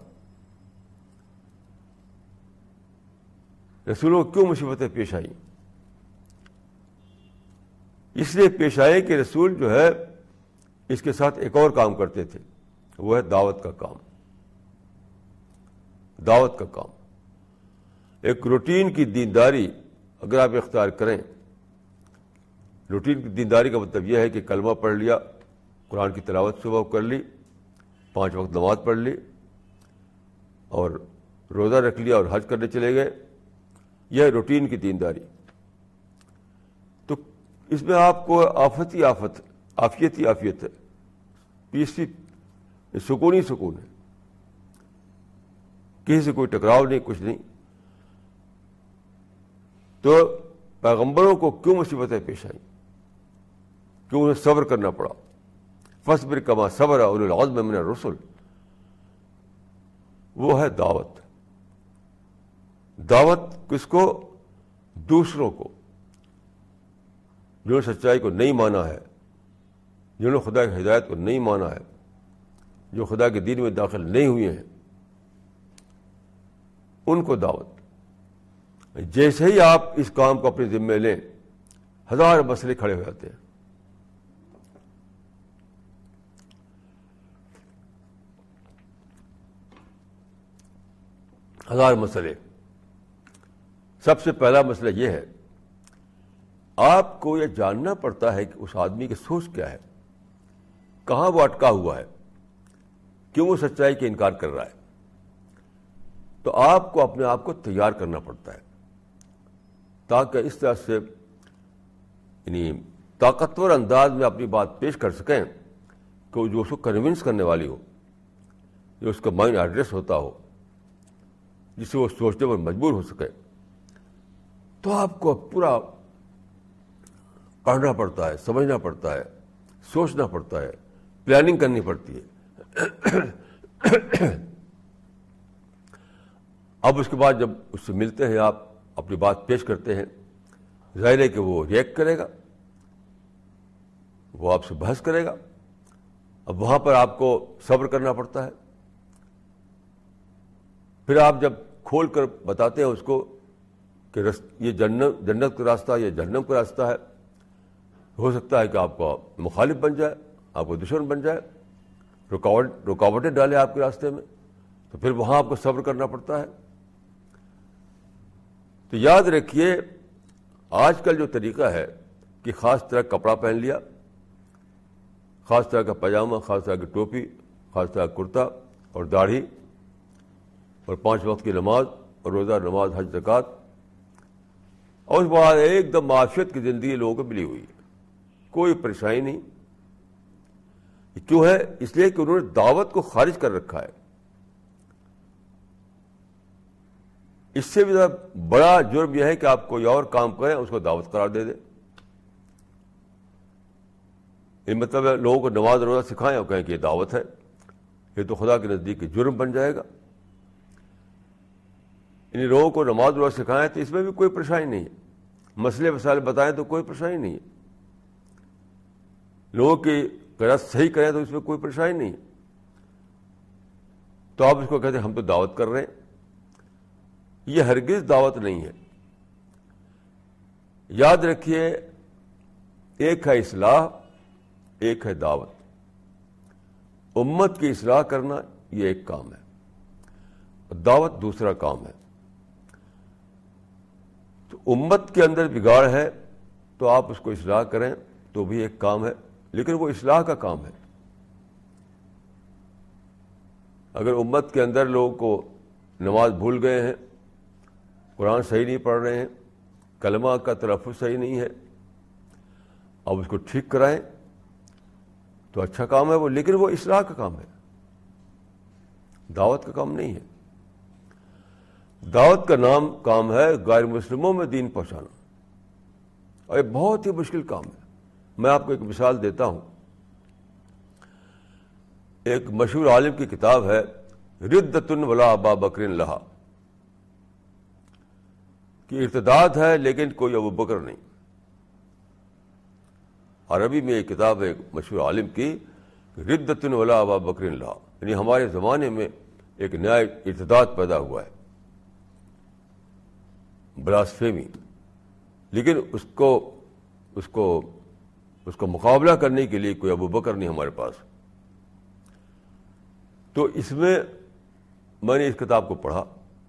رسولوں کو کیوں مصیبتیں پیش آئیں؟ اس لیے پیش آئے کہ رسول جو ہے اس کے ساتھ ایک اور کام کرتے تھے، وہ ہے دعوت کا کام۔ دعوت کا کام، ایک روٹین کی دینداری اگر آپ اختیار کریں، روٹین کی دینداری کا مطلب یہ ہے کہ کلمہ پڑھ لیا، قرآن کی تلاوت صبح کر لی، 5 وقت نماز پڑھ لی اور روزہ رکھ لیا اور حج کرنے چلے گئے، یہ ہے روٹین کی دینداری۔ تو اس میں آپ کو آفت ہی آفت، عافیت ہی عافیت ہے، پیس ہی سکون ہی سکون ہے، کسی سے کوئی ٹکراؤ نہیں، کچھ نہیں۔ تو پیغمبروں کو کیوں مصیبتیں پیش آئیں؟ کیوں انہیں صبر کرنا پڑا؟ فاصبر کما صبر اولو العزم من الرسل، وہ ہے دعوت، دعوت کس کو؟ دوسروں کو، جنہوں نے سچائی کو نہیں مانا ہے، جنہوں نے خدا کی ہدایت کو نہیں مانا ہے، جو خدا کے دین میں داخل نہیں ہوئے ہیں، ان کو دعوت۔ جیسے ہی آپ اس کام کو اپنے ذمہ لیں، ہزار مسئلے کھڑے ہو جاتے ہیں۔ ہزار مسئلے۔ سب سے پہلا مسئلہ یہ ہے، آپ کو یہ جاننا پڑتا ہے کہ اس آدمی کی سوچ کیا ہے، کہاں وہ اٹکا ہوا ہے، کیوں وہ سچائی کا انکار کر رہا ہے۔ تو آپ کو اپنے آپ کو تیار کرنا پڑتا ہے تاکہ اس طرح سے یعنی طاقتور انداز میں اپنی بات پیش کر سکیں کہ جو اس کو کنونس کرنے والی ہو، جو اس کا مائنڈ ایڈریس ہوتا ہو، جس سے وہ سوچنے پر مجبور ہو سکے۔ تو آپ کو پورا پڑھنا پڑتا ہے، سمجھنا پڑتا ہے، سوچنا پڑتا ہے، پلاننگ کرنی پڑتی ہے۔ اب اس کے بعد جب اس سے ملتے ہیں، آپ اپنی بات پیش کرتے ہیں، ظاہر ہے کہ وہ ریئیکٹ کرے گا، وہ آپ سے بحث کرے گا۔ اب وہاں پر آپ کو صبر کرنا پڑتا ہے۔ پھر آپ جب کھول کر بتاتے ہیں اس کو کہ یہ جنت کا راستہ، یہ جہنم کا راستہ ہے، ہو سکتا ہے کہ آپ کا مخالف بن جائے، آپ کو دشمن بن جائے، رکاوٹیں ڈالے آپ کے راستے میں، تو پھر وہاں آپ کو صبر کرنا پڑتا ہے۔ تو یاد رکھیے، آج کل جو طریقہ ہے کہ خاص طرح کپڑا پہن لیا، خاص طرح کا پاجامہ، خاص طرح کی ٹوپی، خاص طرح کا کرتا اور داڑھی، اور 5 وقت کی نماز اور روزہ، نماز، حج، زکوٰۃ، اور اس بعد ایک دم معاشرت کی زندگی لوگوں کو ملی ہوئی ہے، کوئی پریشانی نہیں۔ کیوں ہے؟ اس لیے کہ انہوں نے دعوت کو خارج کر رکھا ہے۔ اس سے بھی زیادہ بڑا جرم یہ ہے کہ آپ کوئی اور کام کریں، اس کو دعوت قرار دے دیں۔ یہ مطلب ہے لوگوں کو نماز روزہ سکھائیں اور کہیں کہ یہ دعوت ہے، یہ تو خدا کے نزدیک جرم بن جائے گا۔ یعنی لوگوں کو نماز روزہ سکھائیں تو اس میں بھی کوئی پریشانی نہیں ہے، مسئلے مسائل بتائیں تو کوئی پریشانی نہیں ہے، لوگوں کی قرأت صحیح کریں تو اس میں کوئی پریشانی نہیں ہے۔ تو آپ اس کو کہتے ہیں ہم تو دعوت کر رہے ہیں، یہ ہرگز دعوت نہیں ہے۔ یاد رکھیے، ایک ہے اصلاح، ایک ہے دعوت۔ امت کی اصلاح کرنا یہ ایک کام ہے، دعوت دوسرا کام ہے۔ تو امت کے اندر بگاڑ ہے تو آپ اس کو اصلاح کریں تو بھی ایک کام ہے، لیکن وہ اصلاح کا کام ہے۔ اگر امت کے اندر لوگوں کو نماز بھول گئے ہیں، قرآن صحیح نہیں پڑھ رہے ہیں، کلمہ کا تلفظ صحیح نہیں ہے، اب اس کو ٹھیک کرائیں تو اچھا کام ہے وہ، لیکن وہ اصلاح کا کام ہے، دعوت کا کام نہیں ہے۔ دعوت کا کام ہے غیر مسلموں میں دین پہنچانا، اور یہ بہت ہی مشکل کام ہے۔ میں آپ کو ایک مثال دیتا ہوں۔ ایک مشہور عالم کی کتاب ہے ردۃ ولا ابا بکر لہا، کہ ارتداد ہے لیکن کوئی ابو بکر نہیں۔ عربی میں ایک کتاب ہے مشہور عالم کی، ردۃ ولا ابا بکر لہا، یعنی ہمارے زمانے میں ایک نیا ارتداد پیدا ہوا ہے، بلاسفیمی، لیکن اس کو مقابلہ کرنے کے لیے کوئی ابو بکر نہیں ہمارے پاس۔ تو اس میں نے اس کتاب کو پڑھا،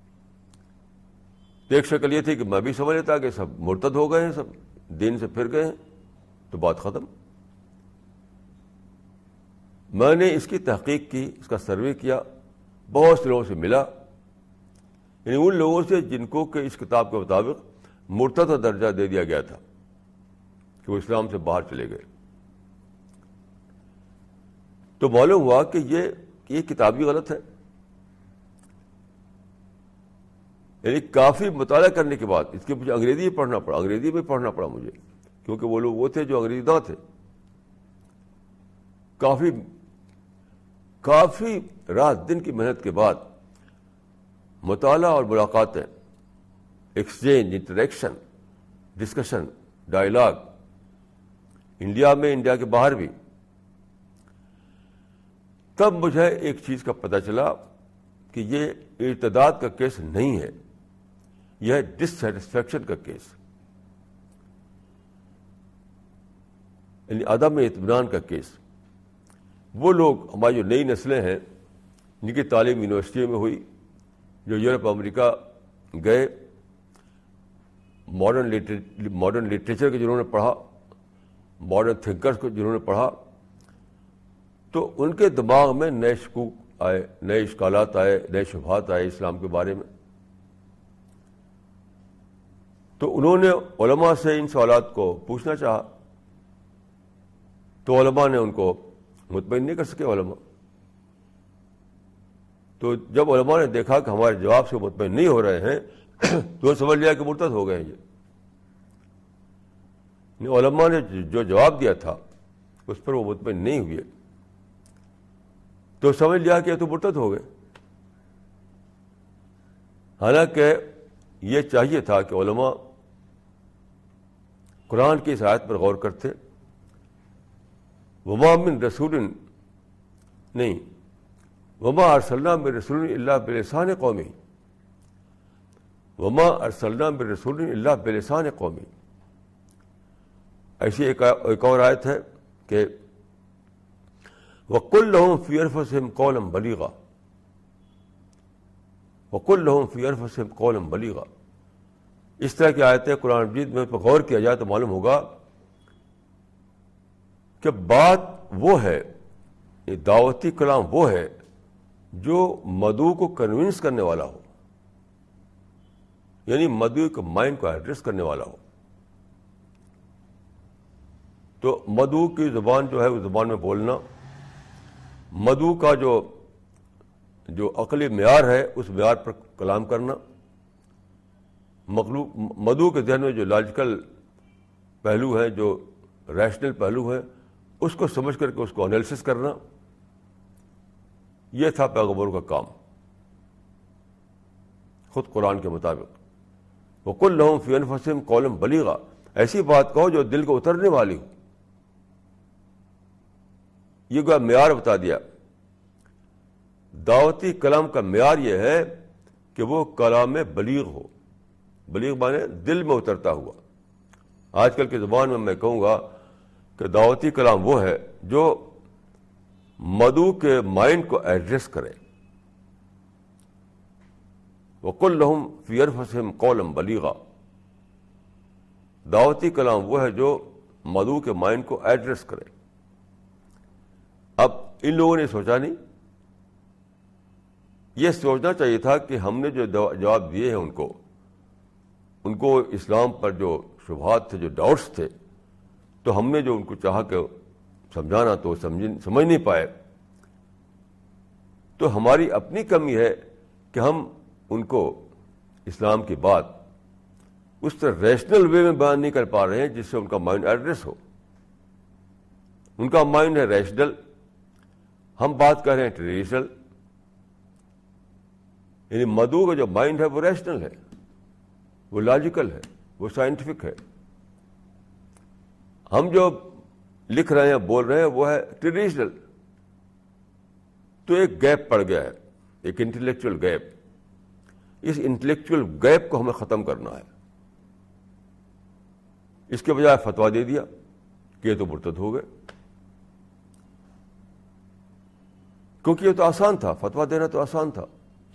ایک شکل یہ تھی کہ میں بھی سمجھ لیتا کہ سب مرتد ہو گئے ہیں، سب دین سے پھر گئے ہیں، تو بات ختم۔ میں نے اس کی تحقیق کی، اس کا سروے کیا، بہت سے لوگوں سے ملا، یعنی ان لوگوں سے جن کو کہ اس کتاب کے مطابق مرتد کا درجہ دے دیا گیا تھا کہ وہ اسلام سے باہر چلے گئے، تو معلوم ہوا کہ یہ کتاب بھی غلط ہے۔ یعنی کافی مطالعہ کرنے کے بعد اس کے مجھے انگریزی پڑھنا پڑا، انگریزی میں پڑھنا پڑا مجھے، کیونکہ وہ لوگ وہ تھے جو انگریزی داں تھے۔ کافی رات دن کی محنت کے بعد، مطالعہ اور ملاقاتیں، exchange, interaction, discussion, dialogue, India میں, انڈیا کے باہر بھی. تب مجھے ایک چیز کا پتہ چلا کہ یہ ارتداد کا کیس نہیں ہے, یہ ہے ڈسسیٹسفیکشن کا کیس, یعنی عدم اطمینان کا کیس. وہ لوگ ہماری جو نئی نسلیں ہیں جن کی تعلیم یونیورسٹی میں ہوئی, جو یورپ امریکہ گئے, ماڈرن لٹریچر کے جنہوں نے پڑھا, ماڈرن تھنکرز کو جنہوں نے پڑھا, تو ان کے دماغ میں نئے شکوک آئے, نئے اشکالات آئے, نئے شبہات آئے اسلام کے بارے میں. تو انہوں نے علماء سے ان سوالات کو پوچھنا چاہا, تو علماء نے ان کو مطمئن نہیں کر سکے. علماء تو جب علماء نے دیکھا کہ ہمارے جواب سے مطمئن نہیں ہو رہے ہیں تو سمجھ لیا کہ مرتد ہو گئے ہیں یہ. علماء نے جو جواب دیا تھا اس پر وہ مطمئن نہیں ہوئے تو سمجھ لیا کہ یہ تو مرتد ہو گئے. حالانکہ یہ چاہیے تھا کہ علماء قرآن کی اس آیت پر غور کرتے, وما من رسول نہیں, وما ارسلنا من رسول الا بلسان قومی, وما ارسلنا من رسول الا بلسان قومی. ایسی ایک اور آیت ہے کہ وَقُلْ لَهُمْ فِي أَنفُسِهِمْ قَوْلًا بَلِيغًا, وَقُلْ لَهُمْ فِي أَنفُسِهِمْ قَوْلًا بَلِيغًا. اس طرح کی آیتیں قرآن مجید میں غور کیا جائے تو معلوم ہوگا کہ بات وہ ہے, یہ دعوتی کلام وہ ہے جو مدعو کو کنونس کرنے والا ہو, یعنی مدعو کے مائنڈ کو ایڈریس کرنے والا ہو. تو مدعو کی زبان جو ہے اس زبان میں بولنا, مدعو کا جو عقلی معیار ہے اس معیار پر کلام کرنا, مدعو کے ذہن میں جو لاجیکل پہلو ہیں, جو ریشنل پہلو ہیں, اس کو سمجھ کر کے اس کو انالیسس کرنا, یہ تھا پیغمبروں کا کام خود قرآن کے مطابق. وَقُلْ لَهُمْ فِي أَنفُسِهِمْ قَوْلًا بَلِيغًا, ایسی بات کہو جو دل کو اترنے والی ہو. یہ کوئی معیار بتا دیا. دعوتی کلام کا معیار یہ ہے کہ وہ کلام بلیغ ہو. بلیغ مانے دل میں اترتا ہوا. آج کل کی زبان میں کہوں گا کہ دعوتی کلام وہ ہے جو مدعو کے مائنڈ کو ایڈریس کرے. وَقُلْ لَهُمْ فِي أَنفُسِهِمْ قَوْلًا بَلِيغًا, دعوتی کلام وہ ہے جو مدعو کے مائنڈ کو ایڈریس کرے. اب ان لوگوں نے سوچا نہیں, یہ سوچنا چاہیے تھا کہ ہم نے جو جواب دیے ہیں ان کو اسلام پر جو شبہات تھے, جو ڈاؤٹس تھے, تو ہم نے جو ان کو چاہا کہ سمجھانا تو سمجھ نہیں پائے. تو ہماری اپنی کمی ہے کہ ہم ان کو اسلام کی بات اس طرح ریشنل وے میں بیان نہیں کر پا رہے ہیں جس سے ان کا مائنڈ ایڈریس ہو. ان کا مائنڈ ہے ریشنل, ہم بات کر رہے ہیں ٹریڈیشنل. یعنی مدعو کا جو مائنڈ ہے وہ ریشنل ہے, وہ لاجیکل ہے, وہ سائنٹیفک ہے. ہم جو لکھ رہے ہیں, بول رہے ہیں, وہ ہے ٹریڈیشنل. تو ایک گیپ پڑ گیا ہے, ایک انٹلیکچوئل گیپ. اس انٹلیکچوئل گیپ کو ہمیں ختم کرنا ہے. اس کے بجائے فتویٰ دے دیا کہ یہ تو مرتد ہو گئے, کیونکہ یہ تو آسان تھا, فتویٰ دینا تو آسان تھا.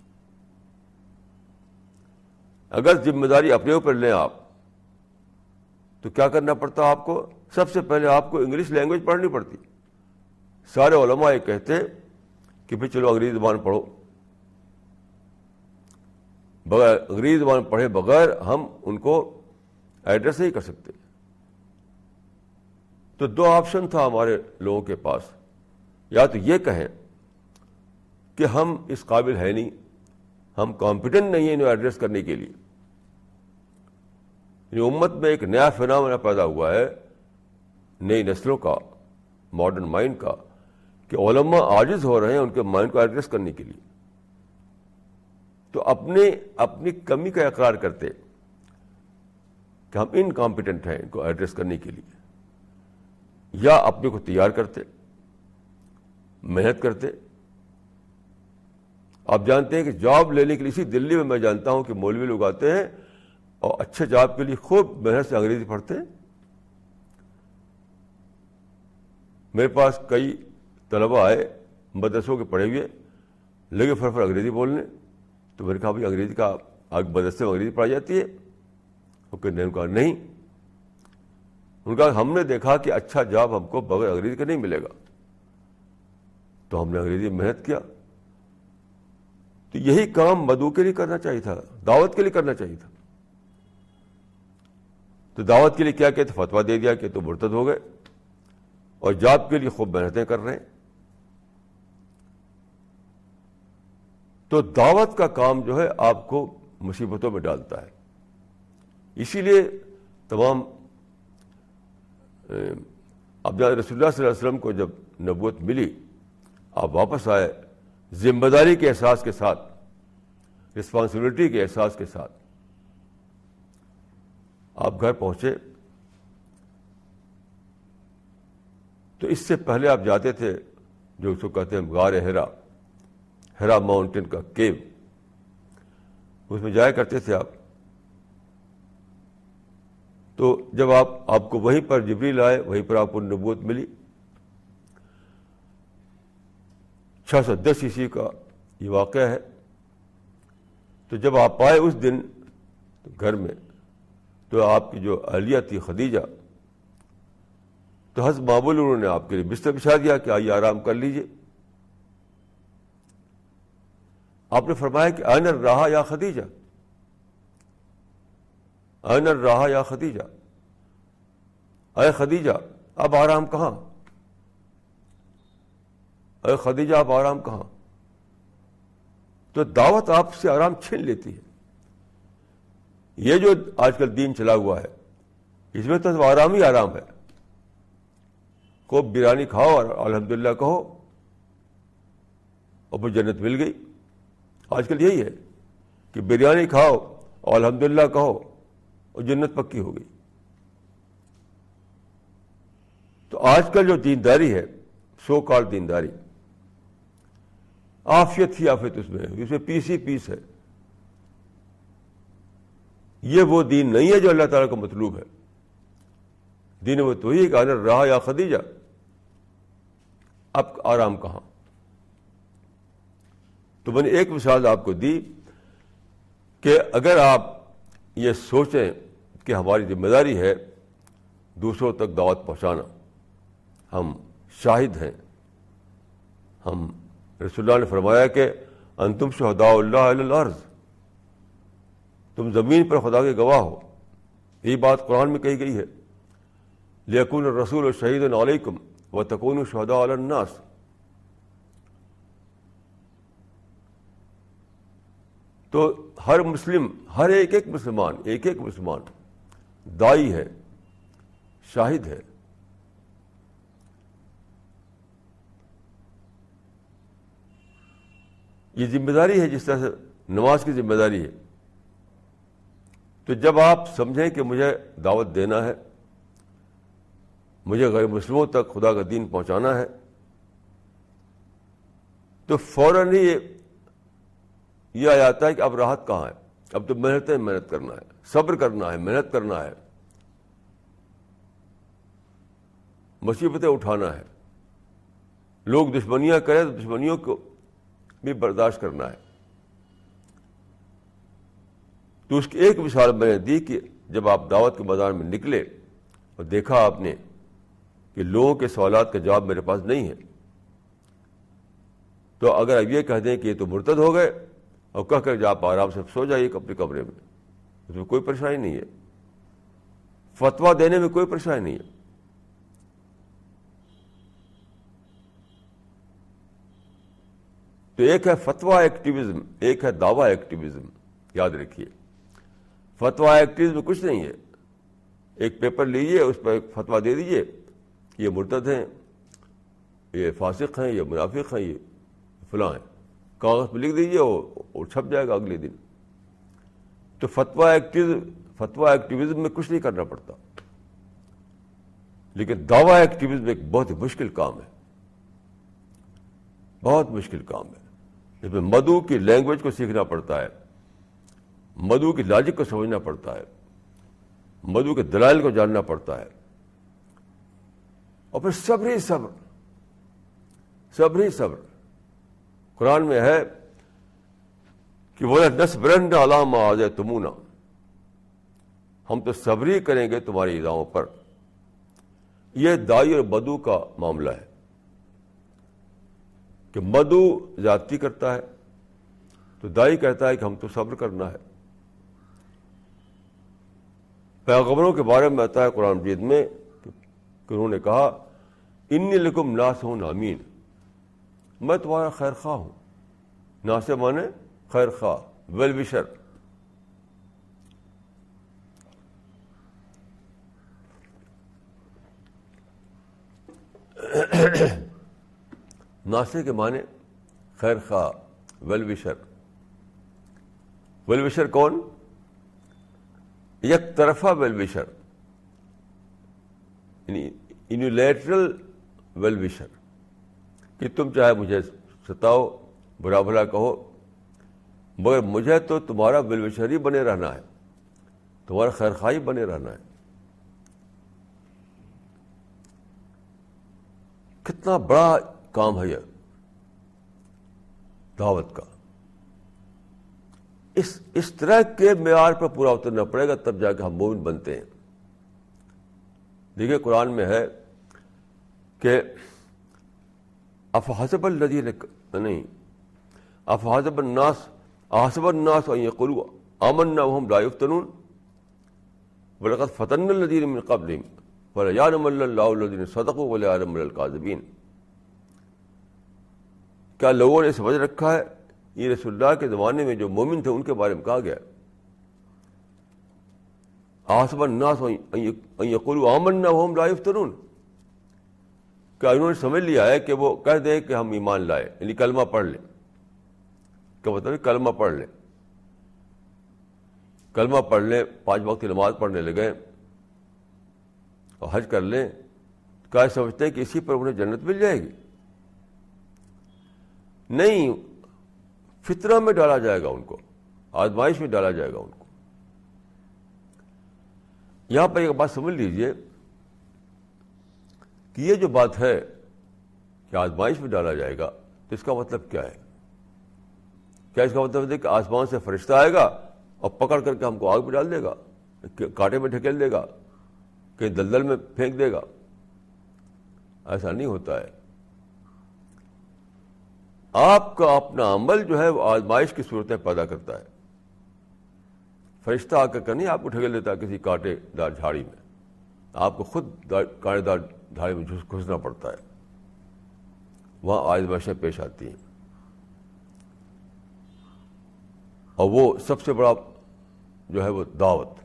اگر ذمہ داری اپنے اوپر لیں آپ تو کیا کرنا پڑتا آپ کو؟ سب سے پہلے آپ کو انگلش لینگویج پڑھنی پڑتی. سارے علماء یہ کہتے کہ بھئی چلو انگریزی زبان پڑھو. بغیر انگریزی زبان پڑھے بغیر ہم ان کو ایڈریس نہیں کر سکتے. تو دو آپشن تھا ہمارے لوگوں کے پاس, یا تو یہ کہیں کہ ہم اس قابل ہے نہیں, ہم کمپیٹنٹ نہیں ہیں انہیں ایڈریس کرنے کے لیے. یہ امت میں ایک نیا فینامنا پیدا ہوا ہے نئی نسلوں کا, ماڈرن مائنڈ کا, کہ علماء عاجز ہو رہے ہیں ان کے مائنڈ کو ایڈریس کرنے کے لیے. تو اپنی کمی کا اقرار کرتے کہ ہم انکمپیٹنٹ ہیں ان کو ایڈریس کرنے کے لیے، یا اپنے کو تیار کرتے، محنت کرتے. آپ جانتے ہیں کہ جاب لینے کے لیے اسی دلی میں جانتا ہوں کہ مولوی لوگ آتے ہیں اور اچھے جاب کے لیے خوب محنت سے انگریزی پڑھتے ہیں. میرے پاس کئی طلبہ آئے مدرسوں کے پڑھے ہوئے، لگے فر انگریزی بولنے. تو میں نے کہا بھائی انگریزی کا مدرسے میں انگریزی پڑھائی جاتی ہے؟ نے کہا نہیں. ان کا ہم نے دیکھا کہ اچھا جاب ہم کو بغیر انگریزی کا نہیں ملے گا، تو ہم نے انگریزی میں محنت کیا. تو یہی کام مدعو کے لیے کرنا چاہیے تھا، دعوت کے لیے کرنا چاہیے تھا. تو دعوت کے لیے کیا کہتے، فتویٰ دے دیا کہ تو مرتد ہو گئے، اور جاب کے لیے خوب محنتیں کر رہے ہیں. تو دعوت کا کام جو ہے آپ کو مصیبتوں میں ڈالتا ہے. اسی لیے تمام اب رسول اللہ صلی اللہ علیہ وسلم کو جب نبوت ملی، آپ واپس آئے ذمہ داری کے احساس کے ساتھ، رسپانسبلٹی کے احساس کے ساتھ. آپ گھر پہنچے تو اس سے پہلے آپ جاتے تھے جو اس کو کہتے ہیں غار ہیرا ماؤنٹین کا کیو، اس میں جایا کرتے تھے آپ. تو جب آپ کو وہیں پر جبریل آئے، وہیں پر آپ کو نبوت ملی. 610 عیسوی کا یہ واقعہ ہے. تو جب آپ آئے اس دن گھر میں، تو آپ کی جو اہلیہ تھی خدیجہ، تو حسب معمول انہوں نے آپ کے لیے بستر بچھا دیا کہ آئیے آرام کر لیجیے. آپ نے فرمایا کہ این الراحہ یا خدیجہ، این الراحہ یا خدیجہ، اے خدیجہ اب آرام کہاں، اے خدیجہ اب آرام کہاں. تو دعوت آپ سے آرام چھین لیتی ہے. یہ جو آج کل دین چلا ہوا ہے، اس میں تو آرام ہی آرام ہے. خوب بریانی کھاؤ اور الحمدللہ کہو اور پھر جنت مل گئی. آج کل یہی ہے کہ بریانی کھاؤ اور الحمدللہ کہو اور جنت پکی ہو گئی. تو آج کل جو دینداری ہے، سو کال دینداری، عافیت ہی عافیت اس میں پیس ہی پیس ہے. یہ وہ دین نہیں ہے جو اللہ تعالیٰ کا مطلوب ہے. دین وہ تو ہی کہ اگر رہا یا خدیجہ، اب آرام کہاں. تو میں نے ایک مثال آپ کو دی کہ اگر آپ یہ سوچیں کہ ہماری ذمہ داری ہے دوسروں تک دعوت پہنچانا، ہم شاہد ہیں. ہم رسول اللہ نے فرمایا کہ انتم شہداء اللہ علی الارض، تم زمین پر خدا کے گواہ ہو. یہی بات قرآن میں کہی گئی ہے، لیکون الرسول شہید علیکم وتکونوا شہداء علی الناس. تو ہر مسلم، ہر ایک مسلمان داعی ہے، شاہد ہے. یہ ذمہ داری ہے، جس طرح سے نماز کی ذمہ داری ہے. تو جب آپ سمجھیں کہ مجھے دعوت دینا ہے، مجھے غیر مسلموں تک خدا کا دین پہنچانا ہے، تو فوراً ہی یہ آ جاتا ہے کہ اب راحت کہاں ہے. اب تو محنت کرنا ہے، صبر کرنا ہے، محنت کرنا ہے، مصیبتیں اٹھانا ہے. لوگ دشمنیاں کریں تو دشمنیوں کو بھی برداشت کرنا ہے. تو اس کی ایک مثال میں نے دی کہ جب آپ دعوت کے میدان میں نکلے اور دیکھا آپ نے کہ لوگوں کے سوالات کا جواب میرے پاس نہیں ہے، تو اگر آپ یہ کہہ دیں کہ یہ تو مرتد ہو گئے اور کہہ کر جب آپ آرام سے سو جائیے اپنے کمرے میں، اس میں کوئی پریشانی نہیں ہے. فتویٰ دینے میں کوئی پریشانی نہیں ہے. تو ایک ہے فتویٰ ایکٹیویزم، ایک ہے دعویٰ ایکٹیویزم. یاد رکھیے، فتویٰ ایکٹیویزم کچھ نہیں ہے. ایک پیپر لیجیے، اس پر ایک فتویٰ دے دیجیے، یہ مرتد ہیں، یہ فاسق ہیں، یہ منافق ہیں، یہ فلاں ہیں، کاغذ پہ لکھ دیجیے اور چھپ جائے گا اگلے دن. تو فتویٰ فتویٰ ایکٹیویزم میں کچھ نہیں کرنا پڑتا، لیکن دعویٰ ایکٹیویزم ایک بہت ہی مشکل کام ہے، بہت مشکل کام ہے، اس میں مدعو کی لینگویج کو سیکھنا پڑتا ہے، مدعو کی لاجک کو سمجھنا پڑتا ہے، مدعو کے دلائل کو جاننا پڑتا ہے، اور پھر صبر ہی صبر، صبر ہی صبر۔ قرآن میں ہے کہ وَلَنَصْبِرَنَّ عَلَىٰ مَا آذَيْتُمُونَا، ہم تو صبر ہی کریں گے تمہاری ایذاؤں پر۔ یہ دائی اور مدعو کا معاملہ ہے کہ مدعو زیادتی کرتا ہے تو دائی کہتا ہے کہ ہم تو صبر کرنا ہے۔ پیغمبروں کے بارے میں آتا ہے قرآن مجید میں کہ انہوں نے کہا انی لکم ناصح امین، میں تمہارا خیر خواہ ہوں۔ ناصح مانے خیر خواہ، ویل وشر۔ ناصح کے معنی خیر خواہ، ویل وشر۔ ویل وشر کون؟ یک طرفہ ویل وشر، یعنی یونیلیٹرل ویل وشر، کہ تم چاہے مجھے ستاؤ، برا بھلا کہو، مگر مجھے تو تمہارا ویل وشر ہی بنے رہنا ہے، تمہارا خیر خواہ بنے رہنا ہے۔ کتنا بڑا کام ہے یہ دعوت کا۔ اس طرح کے معیار پر پورا اترنا پڑے گا، تب جا کے ہم مومن بنتے ہیں۔ دیکھیے قرآن میں ہے کہ افحسب الذین نہیں افحسب الناس احسب الناس ان یقولوا آمنا وهم لا یفتنون ولقد فتنا الذین من قبلهم وليعلمن اللہ الذین صدقوا وليعلمن الکاذبین۔ کیا لوگوں نے سمجھ رکھا ہے یہ رسول اللہ کے زمانے میں جو مومن تھے ان کے بارے میں کہا گیا احسب الناس ان یقولوا آمنا وهم لا یفتنون، کیا انہوں نے سمجھ لیا ہے کہ وہ کہہ دیں کہ ہم ایمان لائے، یعنی کلمہ پڑھ لیں؟ کیا مطلب کلمہ پڑھ لیں، کلمہ پڑھ لیں، 5 وقت کی نماز پڑھنے لگے اور حج کر لیں، کیا سمجھتے ہیں کہ اسی پر انہیں جنت مل جائے گی؟ نہیں، فتنہ میں ڈالا جائے گا ان کو، آزمائش میں ڈالا جائے گا ان کو۔ یہاں پر ایک بات سمجھ لیجئے کہ یہ جو بات ہے کہ آزمائش میں ڈالا جائے گا، تو اس کا مطلب کیا ہے؟ کیا اس کا مطلب ہے کہ آسمان سے فرشتہ آئے گا اور پکڑ کر کے ہم کو آگ میں ڈال دے گا، کانٹے میں ڈھکیل دے گا، کہ دلدل میں پھینک دے گا؟ ایسا نہیں ہوتا ہے۔ آپ کا اپنا عمل جو ہے وہ آزمائش کی صورتیں پیدا کرتا ہے۔ فرشتہ آ کر نہیں آپ کو ڈھکیل دیتا کسی کانٹے دار جھاڑی میں، آپ کو خود کانٹے دار جھاڑی میں گھسنا پڑتا ہے، وہاں آزمائشیں پیش آتی ہیں۔ اور وہ سب سے بڑا جو ہے وہ دعوت۔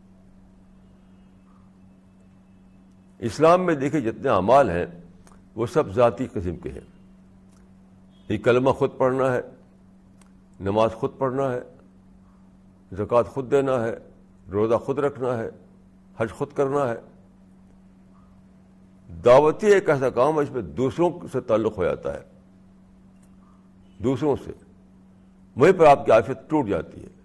اسلام میں دیکھیں جتنے اعمال ہیں وہ سب ذاتی قسم کے ہیں۔ یہ کلمہ خود پڑھنا ہے، نماز خود پڑھنا ہے، زکوٰۃ خود دینا ہے، روزہ خود رکھنا ہے، حج خود کرنا ہے۔ دعوتی ایک ایسا کام ہے اس میں دوسروں سے تعلق ہو جاتا ہے، دوسروں سے، وہیں پر آپ کی عافیت ٹوٹ جاتی ہے،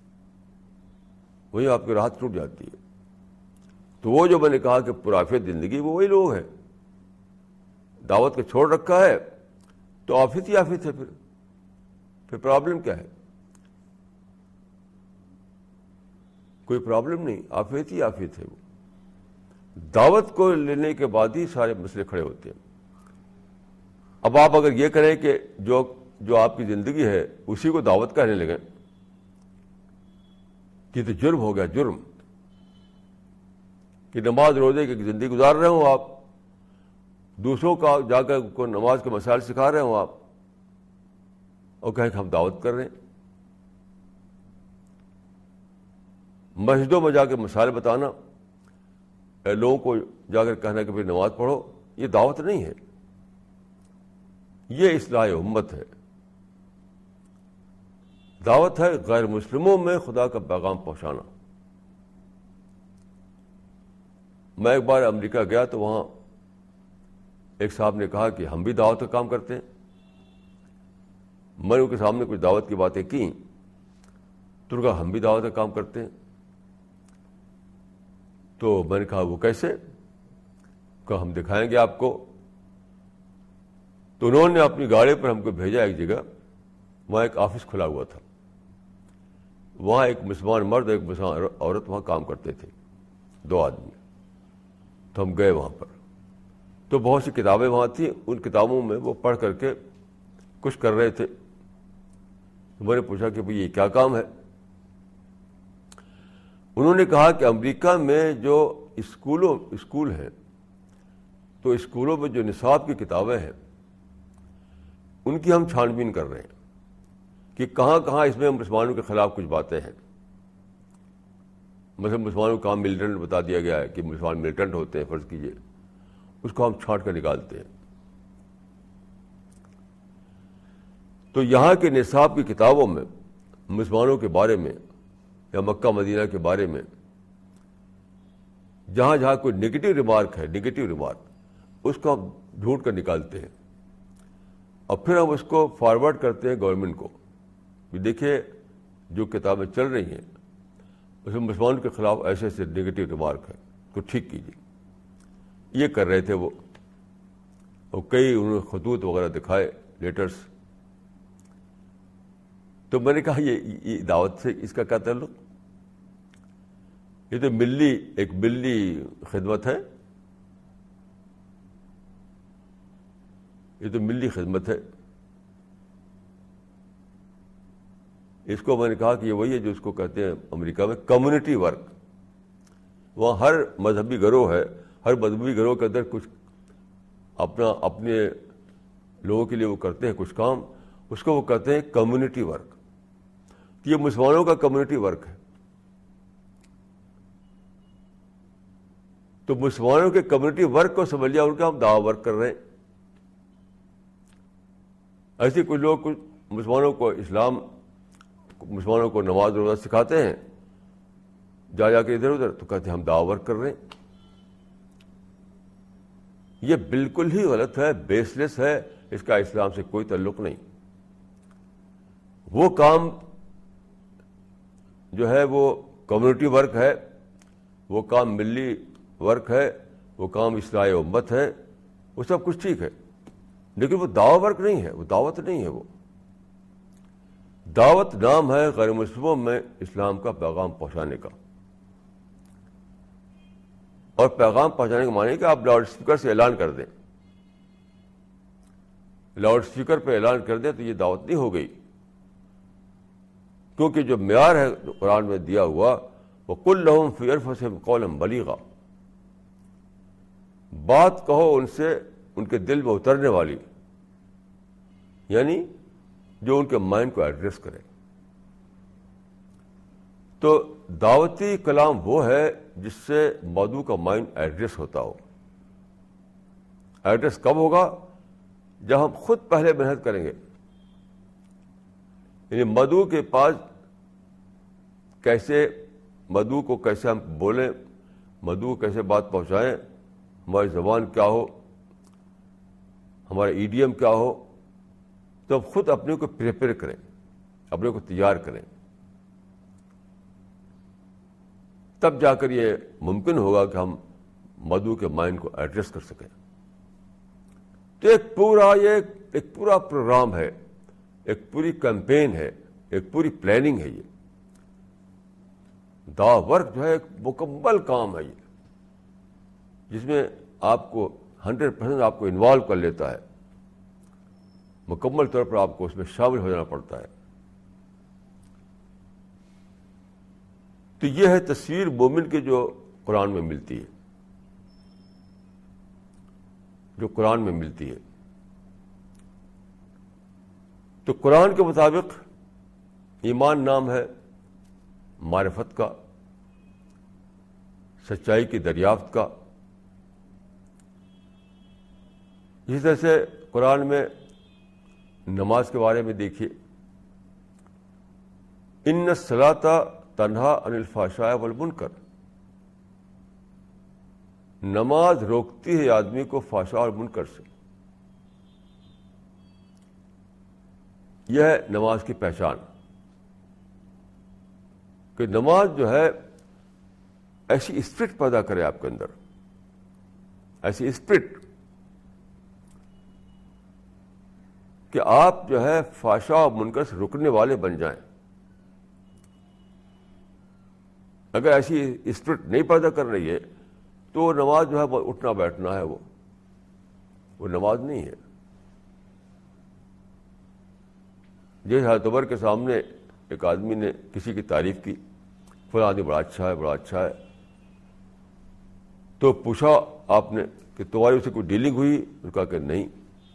وہیں آپ کی راحت ٹوٹ جاتی ہے۔ تو وہ جو میں نے کہا کہ پرعافیت زندگی، وہ وہی لوگ ہیں۔ دعوت کو چھوڑ رکھا ہے تو عافیت ہی عافیت ہے، پھر پرابلم کیا ہے؟ کوئی پرابلم نہیں، عافیت ہی عافیت ہے۔ وہ دعوت کو لینے کے بعد ہی سارے مسئلے کھڑے ہوتے ہیں۔ اب آپ اگر یہ کریں کہ جو آپ کی زندگی ہے اسی کو دعوت کہنے لگیں کہ تو جرم ہو گیا، جرم، کہ نماز روزے کی زندگی گزار رہے ہوں آپ، دوسروں کا جا کر کو نماز کے مسائل سکھا رہے ہوں آپ، اور کہیں کہ ہم دعوت کر رہے ہیں۔ مسجدوں میں جا کے مسائل بتانا، لوگوں کو جا کر کہنا کہ پھر نماز پڑھو، یہ دعوت نہیں ہے، یہ اصلاح امت ہے۔ دعوت ہے غیر مسلموں میں خدا کا پیغام پہنچانا، میں ایک بار امریکہ گیا تو وہاں ایک صاحب نے کہا کہ ہم بھی دعوت کا کام کرتے ہیں. میں نے ان کے سامنے کچھ دعوت کی باتیں کی تو کہا ہم بھی دعوت کا کام کرتے ہیں. تو میں نے کہا وہ کیسے؟ کہا ہم دکھائیں گے آپ کو. تو انہوں نے اپنی گاڑی پر ہم کو بھیجا ایک جگہ. وہاں ایک آفس کھلا ہوا تھا. وہاں ایک مسلمان مرد ایک مسلمان عورت وہاں کام کرتے تھے, 2 آدمی. تو ہم گئے وہاں پر. تو بہت سی کتابیں وہاں تھیں. ان کتابوں میں وہ پڑھ کر کے کچھ کر رہے تھے. میں نے پوچھا کہ بھئی یہ کیا کام ہے؟ انہوں نے کہا کہ امریکہ میں جو اسکول ہیں تو اسکولوں میں جو نصاب کی کتابیں ہیں ان کی ہم چھان بین کر رہے ہیں کہ کہاں کہاں اس میں مسلمانوں کے خلاف کچھ باتیں ہیں. مثلا مسلمانوں کا کام ملیٹنٹ بتا دیا گیا ہے کہ مسلمان ملیٹنٹ ہوتے ہیں فرض کیجئے, اس کو ہم چھانٹ کر نکالتے ہیں. تو یہاں کے نصاب کی کتابوں میں مسلمانوں کے بارے میں یا مکہ مدینہ کے بارے میں جہاں جہاں کوئی نگیٹو ریمارک ہے, اس کو ہم ڈھونڈ کر نکالتے ہیں اور پھر ہم اس کو فارورڈ کرتے ہیں گورنمنٹ کو کہ دیکھیے جو کتابیں چل رہی ہیں اس میں مسلمانوں کے خلاف ایسے ایسے نگیٹو ریمارک ہے, تو ٹھیک کیجیے. یہ کر رہے تھے وہ, اور کئی انہوں نے خطوط وغیرہ دکھائے, لیٹرز. تو میں نے کہا یہ دعوت سے اس کا کیا تعلق؟ یہ تو ایک ملی خدمت ہے. یہ تو ملی خدمت ہے. اس کو میں نے کہا کہ یہ وہی ہے جو اس کو کہتے ہیں امریکہ میں کمیونٹی ورک. وہاں ہر مذہبی گروہ ہے, ہر مذہبی گروہ کے اندر کچھ اپنے لوگوں کے لیے وہ کرتے ہیں کچھ کام, اس کو وہ کہتے ہیں کمیونٹی ورک. یہ مسلمانوں کا کمیونٹی ورک ہے. تو مسلمانوں کے کمیونٹی ورک کو سمجھ لیا ان کا ہم دعوی ورک کر رہے ہیں. ایسے کچھ لوگ مسلمانوں کو نماز روزہ سکھاتے ہیں جا کے ادھر ادھر, تو کہتے ہیں ہم دعوی ورک کر رہے ہیں. یہ بالکل ہی غلط ہے, بیس لیس ہے, اس کا اسلام سے کوئی تعلق نہیں. وہ کام جو ہے وہ کمیونٹی ورک ہے, وہ کام ملی ورک ہے, وہ کام اصلاح امت ہے, وہ سب کچھ ٹھیک ہے, لیکن وہ دعوی ورک نہیں ہے, وہ دعوت نہیں ہے. وہ دعوت نام ہے غیر مسلموں میں اسلام کا پیغام پہنچانے کا. اور پیغام پہنچانے کا معنی ہے کہ آپ لاؤڈ اسپیکر سے اعلان کر دیں. لاؤڈ اسپیکر پہ اعلان کر دیں تو یہ دعوت نہیں ہو گئی, کیونکہ جو معیار ہے قرآن میں دیا ہوا وَقُلْ لَهُمْ فِي أَنفُسِهِمْ قَوْلًا بَلِيغًا, بات کہو ان سے ان کے دل میں اترنے والی, یعنی جو ان کے مائنڈ کو ایڈریس کرے. تو دعوتی کلام وہ ہے جس سے مدعو کا مائنڈ ایڈریس ہوتا ہو. ایڈریس کب ہوگا؟ جب ہم خود پہلے محنت کریں گے. یعنی مدعو کے پاس مدعو کو کیسے ہم بولیں, مدعو کو کیسے بات پہنچائیں, ہماری زبان کیا ہو, ہمارا ایڈیم کیا ہو, تو ہم خود اپنے کو پریپیئر کریں, اپنے کو تیار کریں. تب جا کر یہ ممکن ہوگا کہ ہم مدعو کے مائنڈ کو ایڈریس کر سکیں. تو ایک پورا پروگرام ہے, ایک پوری کیمپین ہے, ایک پوری پلاننگ ہے. یہ دعوی ورک جو ہے ایک مکمل کام ہے یہ, جس میں آپ کو 100% آپ کو انوالو کر لیتا ہے, مکمل طور پر آپ کو اس میں شامل ہو جانا پڑتا ہے. تو یہ ہے تصویر مومن کی جو قرآن میں ملتی ہے, تو قرآن کے مطابق ایمان نام ہے معرفت کا, سچائی کی دریافت کا. اسی طرح سے قرآن میں نماز کے بارے میں دیکھیے, ان الصلاۃ تنہا عن الفحشاء والمنکر, نماز روکتی ہے آدمی کو فحشاء اور منکر سے. یہ ہے نماز کی پہچان کہ نماز جو ہے ایسی اسپرٹ پیدا کرے آپ کے اندر, ایسی اسپرٹ کہ آپ جو ہے فحشاء و منکر سے رکنے والے بن جائیں. اگر ایسی اسپرٹ نہیں پیدا کر رہی ہے تو وہ نماز جو ہے وہ اٹھنا بیٹھنا ہے, وہ نماز نہیں ہے. جیسے حضرت عمر کے سامنے ایک آدمی نے کسی کی تعریف کی, فلاں آدمی بڑا اچھا ہے, بڑا اچھا ہے. تو پوچھا آپ نے کہ تمہاری اسے کوئی ڈیلنگ ہوئی؟ اس نے کہا کہ نہیں.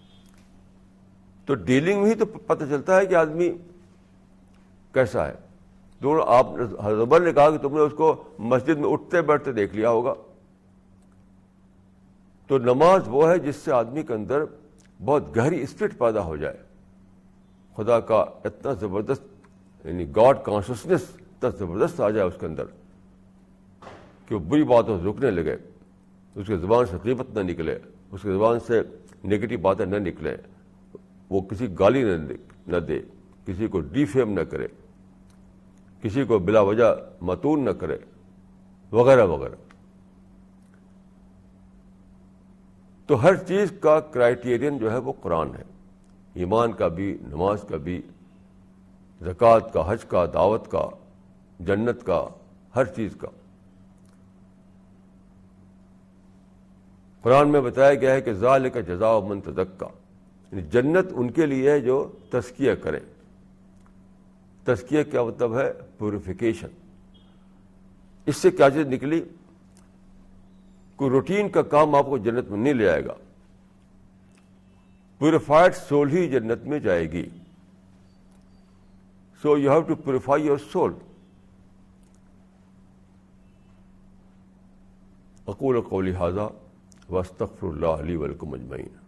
تو ڈیلنگ ہوئی تو پتہ چلتا ہے کہ آدمی کیسا ہے. دونوں آپ نے, حضرت عمر نے کہا کہ تم نے اس کو مسجد میں اٹھتے بیٹھتے دیکھ لیا ہوگا. تو نماز وہ ہے جس سے آدمی کے اندر بہت گہری اسپرٹ پیدا ہو جائے, خدا کا اتنا زبردست, یعنی گاڈ کانشسنس اتنا زبردست آ جائے اس کے اندر کہ وہ بری باتوں سے رکنے لگے, اس کے زبان سے غیبت نہ نکلے, اس کے زبان سے نگیٹو باتیں نہ نکلیں, وہ کسی گالی نہ دے, کسی کو ڈیفیم نہ کرے, کسی کو بلا وجہ متون نہ کرے, وغیرہ وغیرہ. تو ہر چیز کا کرائیٹیرین جو ہے وہ قرآن ہے, ایمان کا بھی, نماز کا بھی, زکوٰۃ کا, حج کا, دعوت کا, جنت کا, ہر چیز کا. قرآن میں بتایا گیا ہے کہ ذالک جزاء من تزکیٰ, یعنی جنت ان کے لیے ہے جو تزکیہ کرے. تزکیہ کیا مطلب ہے؟ پیوریفیکیشن. اس سے کیا چیز نکلی؟ کوئی روٹین کا کام آپ کو جنت میں نہیں لے آئے گا. پیوریفائڈ سول ہی جنت میں جائے گی. So you have to purify your soul. اقول قولی ھذا واستغفر اللہ لی ولکم اجمعین.